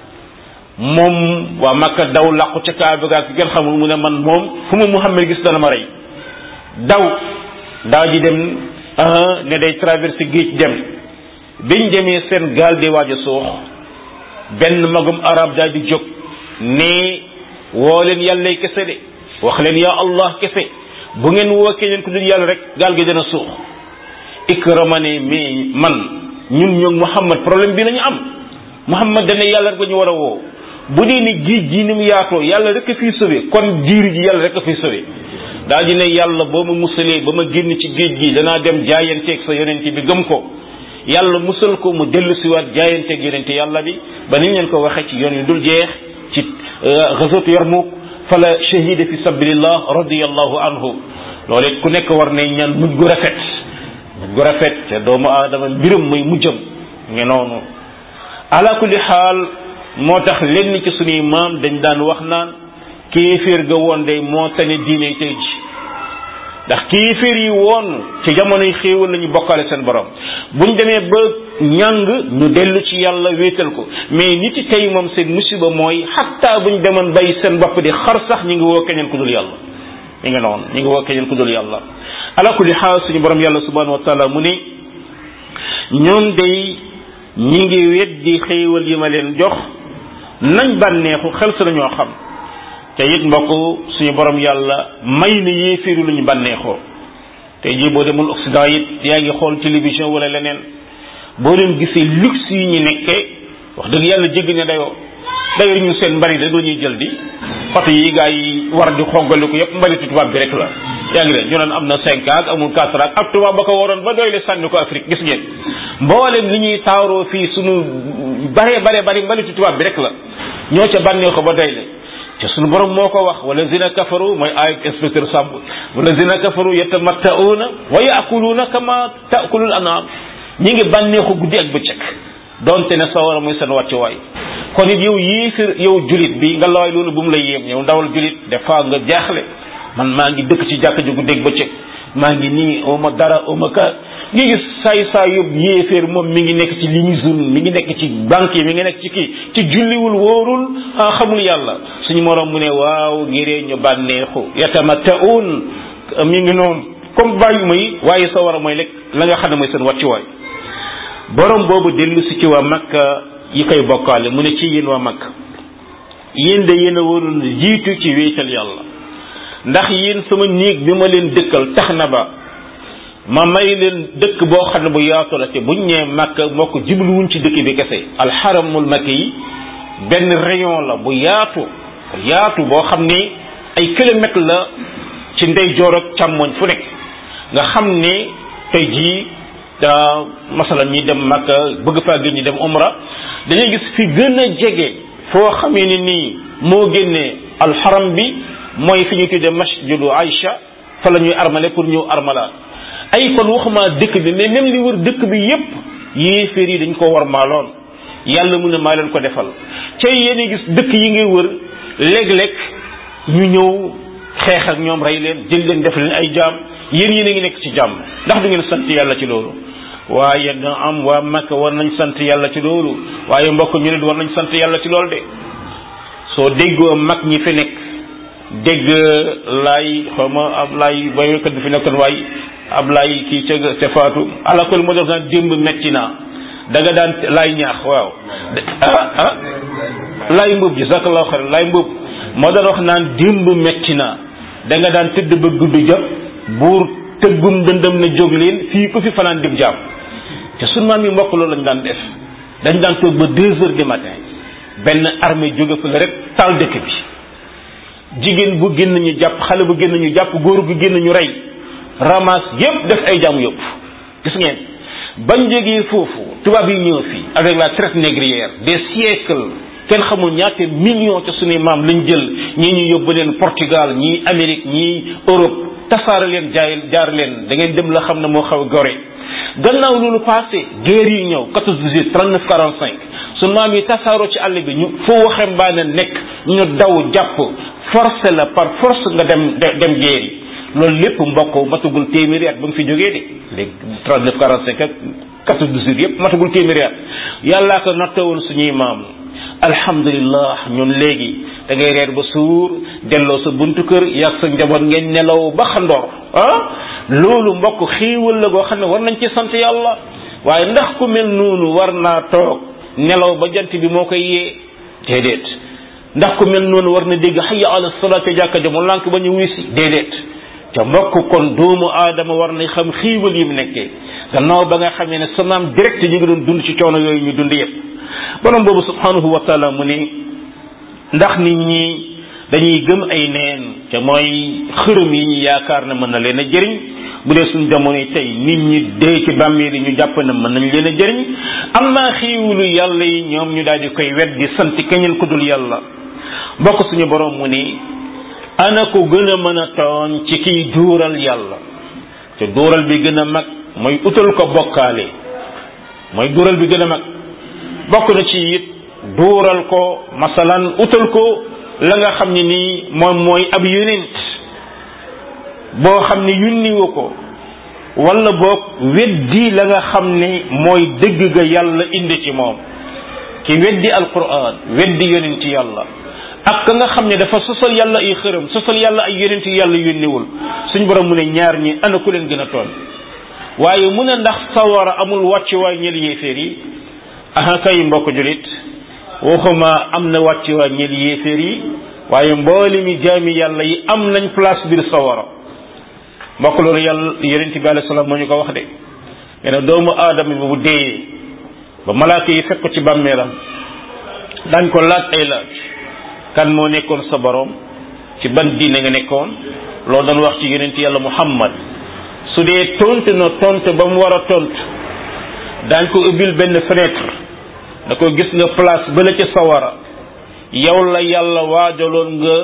moom waa makka daw làqu ca kaaba ga ki ngeen xamul mu ne man moom fu ma Muhammad gis dana ma rey daw daa ji dem ne day traversé géej dem biñ demee seen gaal di waaj a suux benn magum arab daal di jóg ne woo leen yàllay kese de wax leen yaa allah kese bu ngeen woo keneen ku dul yàlla rek gaal gi dana suux. Ikrama ne mais man ñun ñoom Muhammad problème bi lañu am Muhammad dana yàlla rek ba ñu war a woo bu dee ni géej gi ni mu yaatoo yàlla rek a fiy sauvé kon jiir ji yàlla rek a fiy sauvé daal di ne yàlla boo ma musalee ba ma génn ci géej gi danaa dem jaayanteeg sa yonente bi gëm ko yàlla musal ko mu dellu siwaat jaayanteeg yonente yàlla bi ba niñ leen ko waxee ci yoon yu dul jeex ci ghazwat Yarmuk fala shahida fi sabilillah radiyallahu anhu loolu it ku nekk war ne ñaan mujj gu rafet mujj gu rafet te doomu aadama mbiram muy mujjam nge noonu ala kulli xaal moo tax lenn ci suñuy maam dañ daan wax naan kéeféer ga woon day moo tane diine tey ji ndax kéeféer yi woon ci jamonoy xéewal la ñu bokkale seen borom buñ demee ba ñàng ñu dellu ci yàlla wéetal ko mais nit yi tey moom seen musiba mooy xatta buñ demoon bay seen bopp di xar sax ñu ngi woo keneen ku dul yàlla ñu ngi noonu ñu ngi woo keneen ku dul yàlla ala kulli xaal suñu borom yàlla subhanahu wa taala mu ne ñoom day ñi ngi weddi xéewal yi ma leen jox nañ bànneexu xel sa lañoo xam te it mbokk suñu borom yàlla may na yéeféeru lu ñu bànneexoo tey jii boo demul Occident it yaa ngi xool télévision wala leneen boo leen gisee luxe yi ñu nekkee wax dëgg yàlla jéggi ne dayoo dayoo ñu seen mbalit rek la ñuy jël di oto yi gaa yi war di xoggaliku yëpp mbalitu tubaab bi rek la yaa ngi leen ñu naan am na cinq ans amul quatre ans ab tubaab ba ko waroon ba doy le sànni ko Afrique gis ngeen mboolem li ñuy taaroo fii suñu bare bare bari mbalitu tubaab bi rek la ñoo ca bànnee ko ba doy le te suñu borom moo ko wax wala zina kafaru mooy ay inspecteur Samb wala zina kafaru yatamatta'una wa ya'kuluna kama ta'kulul an'am ñi ngi bànneexu guddi ak bëccëg donte ne sawara muy seen wàccuwaay kon it yow yéefir yow julit bi nga looy loolu bu mu la yéem yow ndawal julit des fois nga jaaxle man maa ngi dëkk ci jàkka ji guddi ak bëccëg maa ngi nii oma dara oma ka ngi gis saay saay yóbbu yéeféer moom mi ngi nekk ci limousine mi ngi nekk ci banque yi mi ngi nekk ci kii ci julliwul wóorul xamul yàlla suñu morom mu ne waaw ngiree ñu bànneexu yatamatta'un mi ngi noonu comme bàyyi may waaye sa war a mooy lekk la nga xam ne mooy seen wàccuwaay borom boobu dellu si ci waa Makka yi koy bokkaale mu ne ci yéen waa Makka yéen de yéen a waroon jiitu ci wéetal yàlla ndax yéen sama néeg bi ma leen dëkkal tax na ba ma may leen dëkk boo xam ne bu yaatu la te buñ ñee Makka moo ko jubluwuñ ci dëkk bi kese alxaramul makki yi benn rayon la bu yaatu yaatu boo xam ne ay kilomètres la ci ndeyjoor ak càmmoñ fu nekk nga xam ne tey jii da masalan ñi dem Makka bëgg faa gën ñi dem umra dañuy gis fi gën a jege foo xamee ne nii moo génnee alxaram bi mooy fi ñu tuddee masjidu Aïcha fa la ñuy armale pour ñëw armala ay kon waxuma dëkk bi mais même li wër dëkk bi yépp yéeféer yi dañ ko war maaloon yàlla mun ne maa leen ko defal cay yéen gis dëkk yi ngay wër léeg-léeg ñu ñëw xeex ak ñoom rey leen jël leen def leen ay jaam yéen yéen a ngi nekk ci jàmm ndax du ngeen sant yàlla ci loolu waaye da am waa Makka war nañ sant yàlla ci loolu waaye mbokk ñu ne war nañ sant yàlla ci loolu de soo déggoo mag ñi fi nekk dégg laay xaw ma ab laay baykat bi fi nekkoon waaye ab laay kii ca ca faatu alakol moo def daan démb metti naa da nga daan laay ñaax waaw ah ah laay mbub ji jazakallahu xayran laay mbub moo daan wax naan démb metti naa da nga daan tëdd ba gudd jot buur tëggum dëndëm na jóg leen fii ku fi fanaan dim jaam te sunu maam yi mbokk loolu lañ daan def dañ daan toog ba deux heures du matin benn armée jóge fa la rek taal dëkk bi jigéen bu génn ñu jàpp xale bu génn ñu jàpp góor gu génn ñu rey ramas yépp def ay jaam yóbbu gis ngeen bañ jógee foofu tubaab yi ñëw fii avec la traite négrière des siècles kenn xamul ñaata millions ca suñuy maam lañ jël ñii ñu yóbbu leen Portugal ñii Amérique ñii Europe tasaare leen jaay jaar leen da ngeen dem la xam ne moo xaw a gore gannaaw loolu passé guerre yi ñëw quatorze dix-huit trente-neuf quarante-cinq suñu maam yi tasaaroo ci àll bi ñu foo waxee mbaane nekk ñu daw jàpp force la par force nga dem dem guerre yi loolu lépp mbokk matagul téeméeri at ba nga fi jógee de léegi trente-neuf quarante-cinq ak quatorze dix-huit yépp matagul téeméeri at yàllaa ko nattowoon suñuy maam alhamdulillah ñun léegi da ngay reer ba suur delloo sa buntu kër yàgg sa njaboot ngeen nelaw ba xandoor ah loolu mbokk xiiwal la goo xam ne war nañ ci sant yàlla waaye ndax ku mel noonu war naa toog nelaw ba jant bi moo koy yee déedéet ndax ku mel noonu war na dégg hayya ala salaat te jàkka ja mu lànk ba ñu wisi déedéet te mbokk kon doomu aadama war na xam xiiwal yi mu nekkee gannaaw ba nga xamee ne sa maam direct ñu ngi doon dund ci coono yooyu ñu dund yépp borom boobu subhanahu wa taala mu ni ndax nit ñi dañuy gëm ay neen te mooy xërëm yi ñu yaakaar ne mën na leen a jëriñ bu dee suñ jamono tey nit ñi dee ci bàmmeel yi ñu jàpp ne mën nañ leen a jëriñ am naa xiiwulu yàlla yi ñoom ñu daal di koy wet di sant keneen ku dul yàlla mbokk suñu borom mu ni ana ko gën a mën a tooñ ci kiy duural yàlla te duural bi gën a mag mooy utal ko bokkaale mooy duural bi gën a mag bokk na ci it duural ko masalan utal ko la nga xam ne nii moom mooy ab yonent boo xam ne yunniwu ko wala boog weddi la nga xam ne mooy dëgg ga yàlla indi ci moom ki weddi alquran weddi yonent yàlla ak ka nga xam ne dafa sosal yàlla ay xërëm sosal yàlla ay yonent yàlla yónniwul suñ borom mu ne ñaar ñi ana ku leen gën a tooñ waaye mu ne ndax sawara amul wàccuwaay ñel yéeféer yi aha kay mbokk julit waxuma am na wàccuwaay ñel yéeféer yi waaye mboole mi jaami yàlla yi am nañ place biir sawara mbokk loolu yàlla yonent bi alayhi salaam moo ñu ko wax de nee na doomu aadama bi bu dee ba malaaka yi fekk ko ci bàmmeelam dañ ko laaj ay laaj kan moo nekkoon sa borom ci ban diine nga nekkoon loolu dañ wax ci yonent yàlla Muhammad su dee tontu na tontu ba mu war a tontu daañ ko ubbil benn fenêtre da ko gis nga place ba la ca sawara yow la yàlla waajaloon nga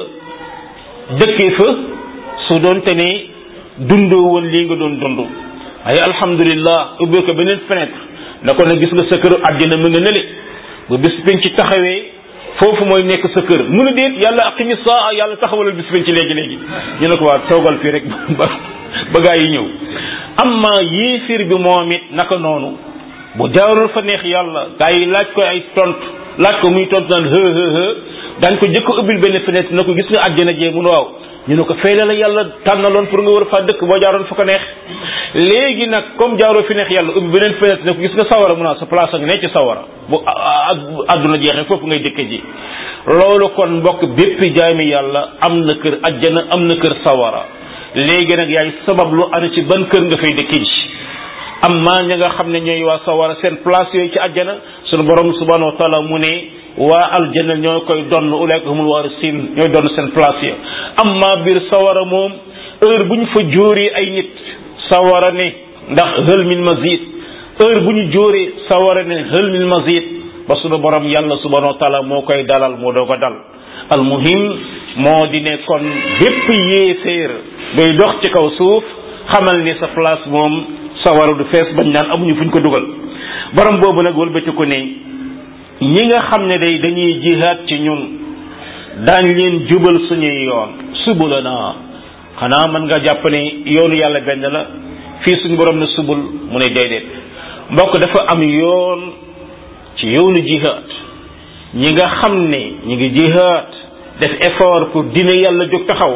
dëkkee fa su doonte ne dundoo woon lii nga doon dund ay alhamdulillah ubbil ko beneen fenêtre da ko ne gis nga sa kër àddina mu nga nële bu bis biñ ci taxawee foofu mooy nekk sa kër mu ne déet yàlla aqimi saa yàlla taxawalal bis biñ ci léegi léegi ñu ne ko waa toogal fii rek ba ba gaa yi ñëw amma yéefir bi moom it naka noonu bu jaarul fa neex yàlla gaa yi laaj ko ay tontu laaj ko muy tontu naan hë hë hë dañ ko jëkk ubbil benn fenêtre na ko gis nga àjjana jee mun waaw ñu ne ko feele la yàlla tànnaloon pour nga war faa dëkk boo jaaroon fa ko neex léegi nag comme jaaroo fi neex yàlla ubbi beneen fenêtre ne ko gis nga sawara mun naa sa place ak ne ci sawara bu àdduna jeexee foofu ngay dëkk ji loolu kon mbokk bépp jaami yàlla am na kër àjjana am na kër sawara léegi nag yaay sabab lu ana ci ban kër nga fay dëkk ji am maa ña nga xam ne ñooy waa sawara seen place yooyu ci àjjana sunu borom subhanahu wa taala mu ne waa aljanna ñoo koy donn ulaika humul warisin ñooy donn seen place ya amma biir sawara moom heure bu ñu fa jóoree ay nit sawara ne ndax hal min mazid heure bu ñu jóoree sawara ne hal min mazid ba sunu borom yàlla subhanahu wa taala moo koy dalal moo doog a dal almuhim moo di ne kon bépp yéeféer bay dox ci kaw suuf xamal ni sa place moom sawara du fees bañ naan amuñu fuñ ko dugal borom boobu nag wëlbati ko ne ñi nga xam ne day dañuy jihaad ci ñun daañ leen jubal suñuy yoon subula naa xanaa mën nga jàpp ne yoonu yàlla benn la fii suñu borom ne subul mu ne déedéet mbokk dafa am yoon ci yoonu jihaad ñi nga xam ne ñi ngi jihaad def effort pour dina yàlla jóg taxaw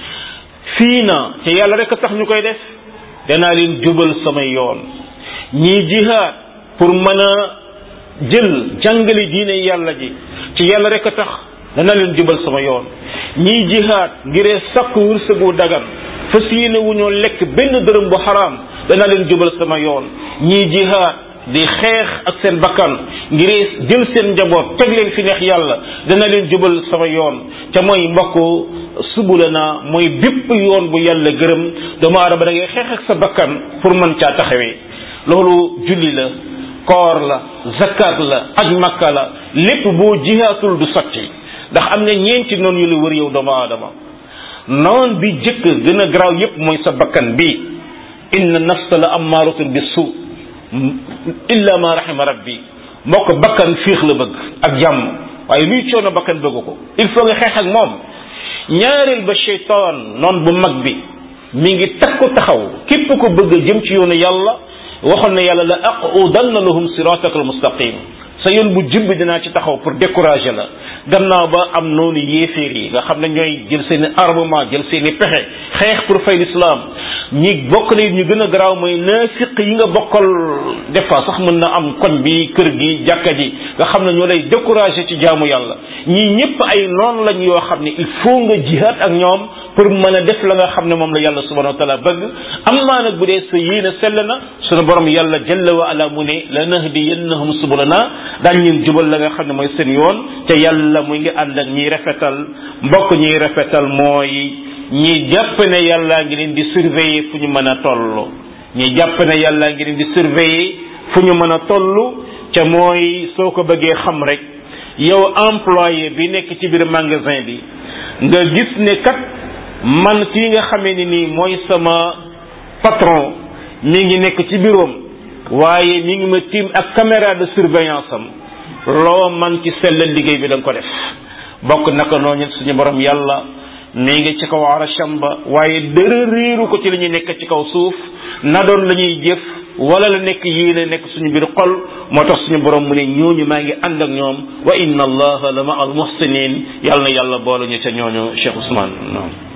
fii na te yàlla rek a tax ñu koy def danaa leen jubal samay yoon ñii jihaad pour mën a jël jàngale diine yàlla ji ci yàlla rek a tax dana leen jubal sama yoon ñii jihaad ngiree sakku wërsëgu dagan fas yéene wu ñoo lekk benn dërëm bu xaraam dana leen jubal sama yoon ñii jihaad di xeex ak seen bakkan ngiree jël seen njaboot teg leen fi neex yàlla dana leen jubal sama yoon te mooy mbokk subulana mooy bépp yoon bu yàlla gërëm doomu aadama da ngay xeex ak sa bakkan pour mën caa taxawee loolu julli la koor la zakat la aj makka la lépp boo jihaatul du sotti ndax am na ñeenti noonu yu la wër yow doomu aadama noon bi jëkk gën a garaaw yépp mooy sa bakkan bi inna nafsa la ammaratun bi suu illa ma rahima rabbi mbokk bakkan fiix la bëgg ak jàmm waaye luy coono bakkan bëgg ko il faut nga xeex ak moom ñaareel ba shaytaan noon bu mag bi mi ngi takku taxaw képp ko bëgg a jëm ci yoonu yàlla waxoon na yàlla la aqudanna lahum siratakal mustaqim sa yoon bu jub bi dinaa ci taxaw pour décourager la gannaaw ba am noonu yéeféer yi nga xam ne ñooy jël seen i armement jël seen i pexe xeex pour fay l'islam ñi bokk na ñu gën a garaaw mooy naafiq yi nga bokkal des fois sax mën na am koñ bi kër gi jàkka ji nga xam ne ñoo lay découragé ci jaamu yàlla ñii ñëpp ay noonu lañ yoo xam ne il faut nga jihaad ak ñoom pour mën a def la nga xam ne moom la yàlla subhanahu wa taala bëgg am maa nag bu dee sa yéene sell na sunu borom yàlla jalla wa ala mu ne la nahdiyannahum subulana daañ leen jubal la nga xam ne mooy seen yoon te yàlla muy ngi ànd ak ñiy rafetal mbokk ñiy rafetal mooy ñi jàpp ne yàllaa ngi leen di surveiller fu ñu mën a toll ñi jàpp ne yàllaa ngi leen di surveiller fu ñu mën a toll ca mooy soo ko bëggee xam rek yow employé bi nekk ci biir magasin bi nga gis ne kat man kii nga xamee ni nii mooy sama patron mi ngi nekk ci bureau waaye mi ngi ma tiim ak caméra de surveillance am loo man ci sellal liggéey bi da nga ko def bokk naka noonu suñu borom yàlla mi ngi ci kaw arasham ba waaye dara réeru ko ci li ñuy nekk ci kaw suuf na doon la ñuy jëf wala la nekk yéene nekk suñu biir xol moo tax suñu borom mu ne ñooñu maa ngi ànd ak ñoom wa inna allaha la ma al muhsinin yàlla na yàlla boole ñu ca ñooñu Cheikh Ousmane.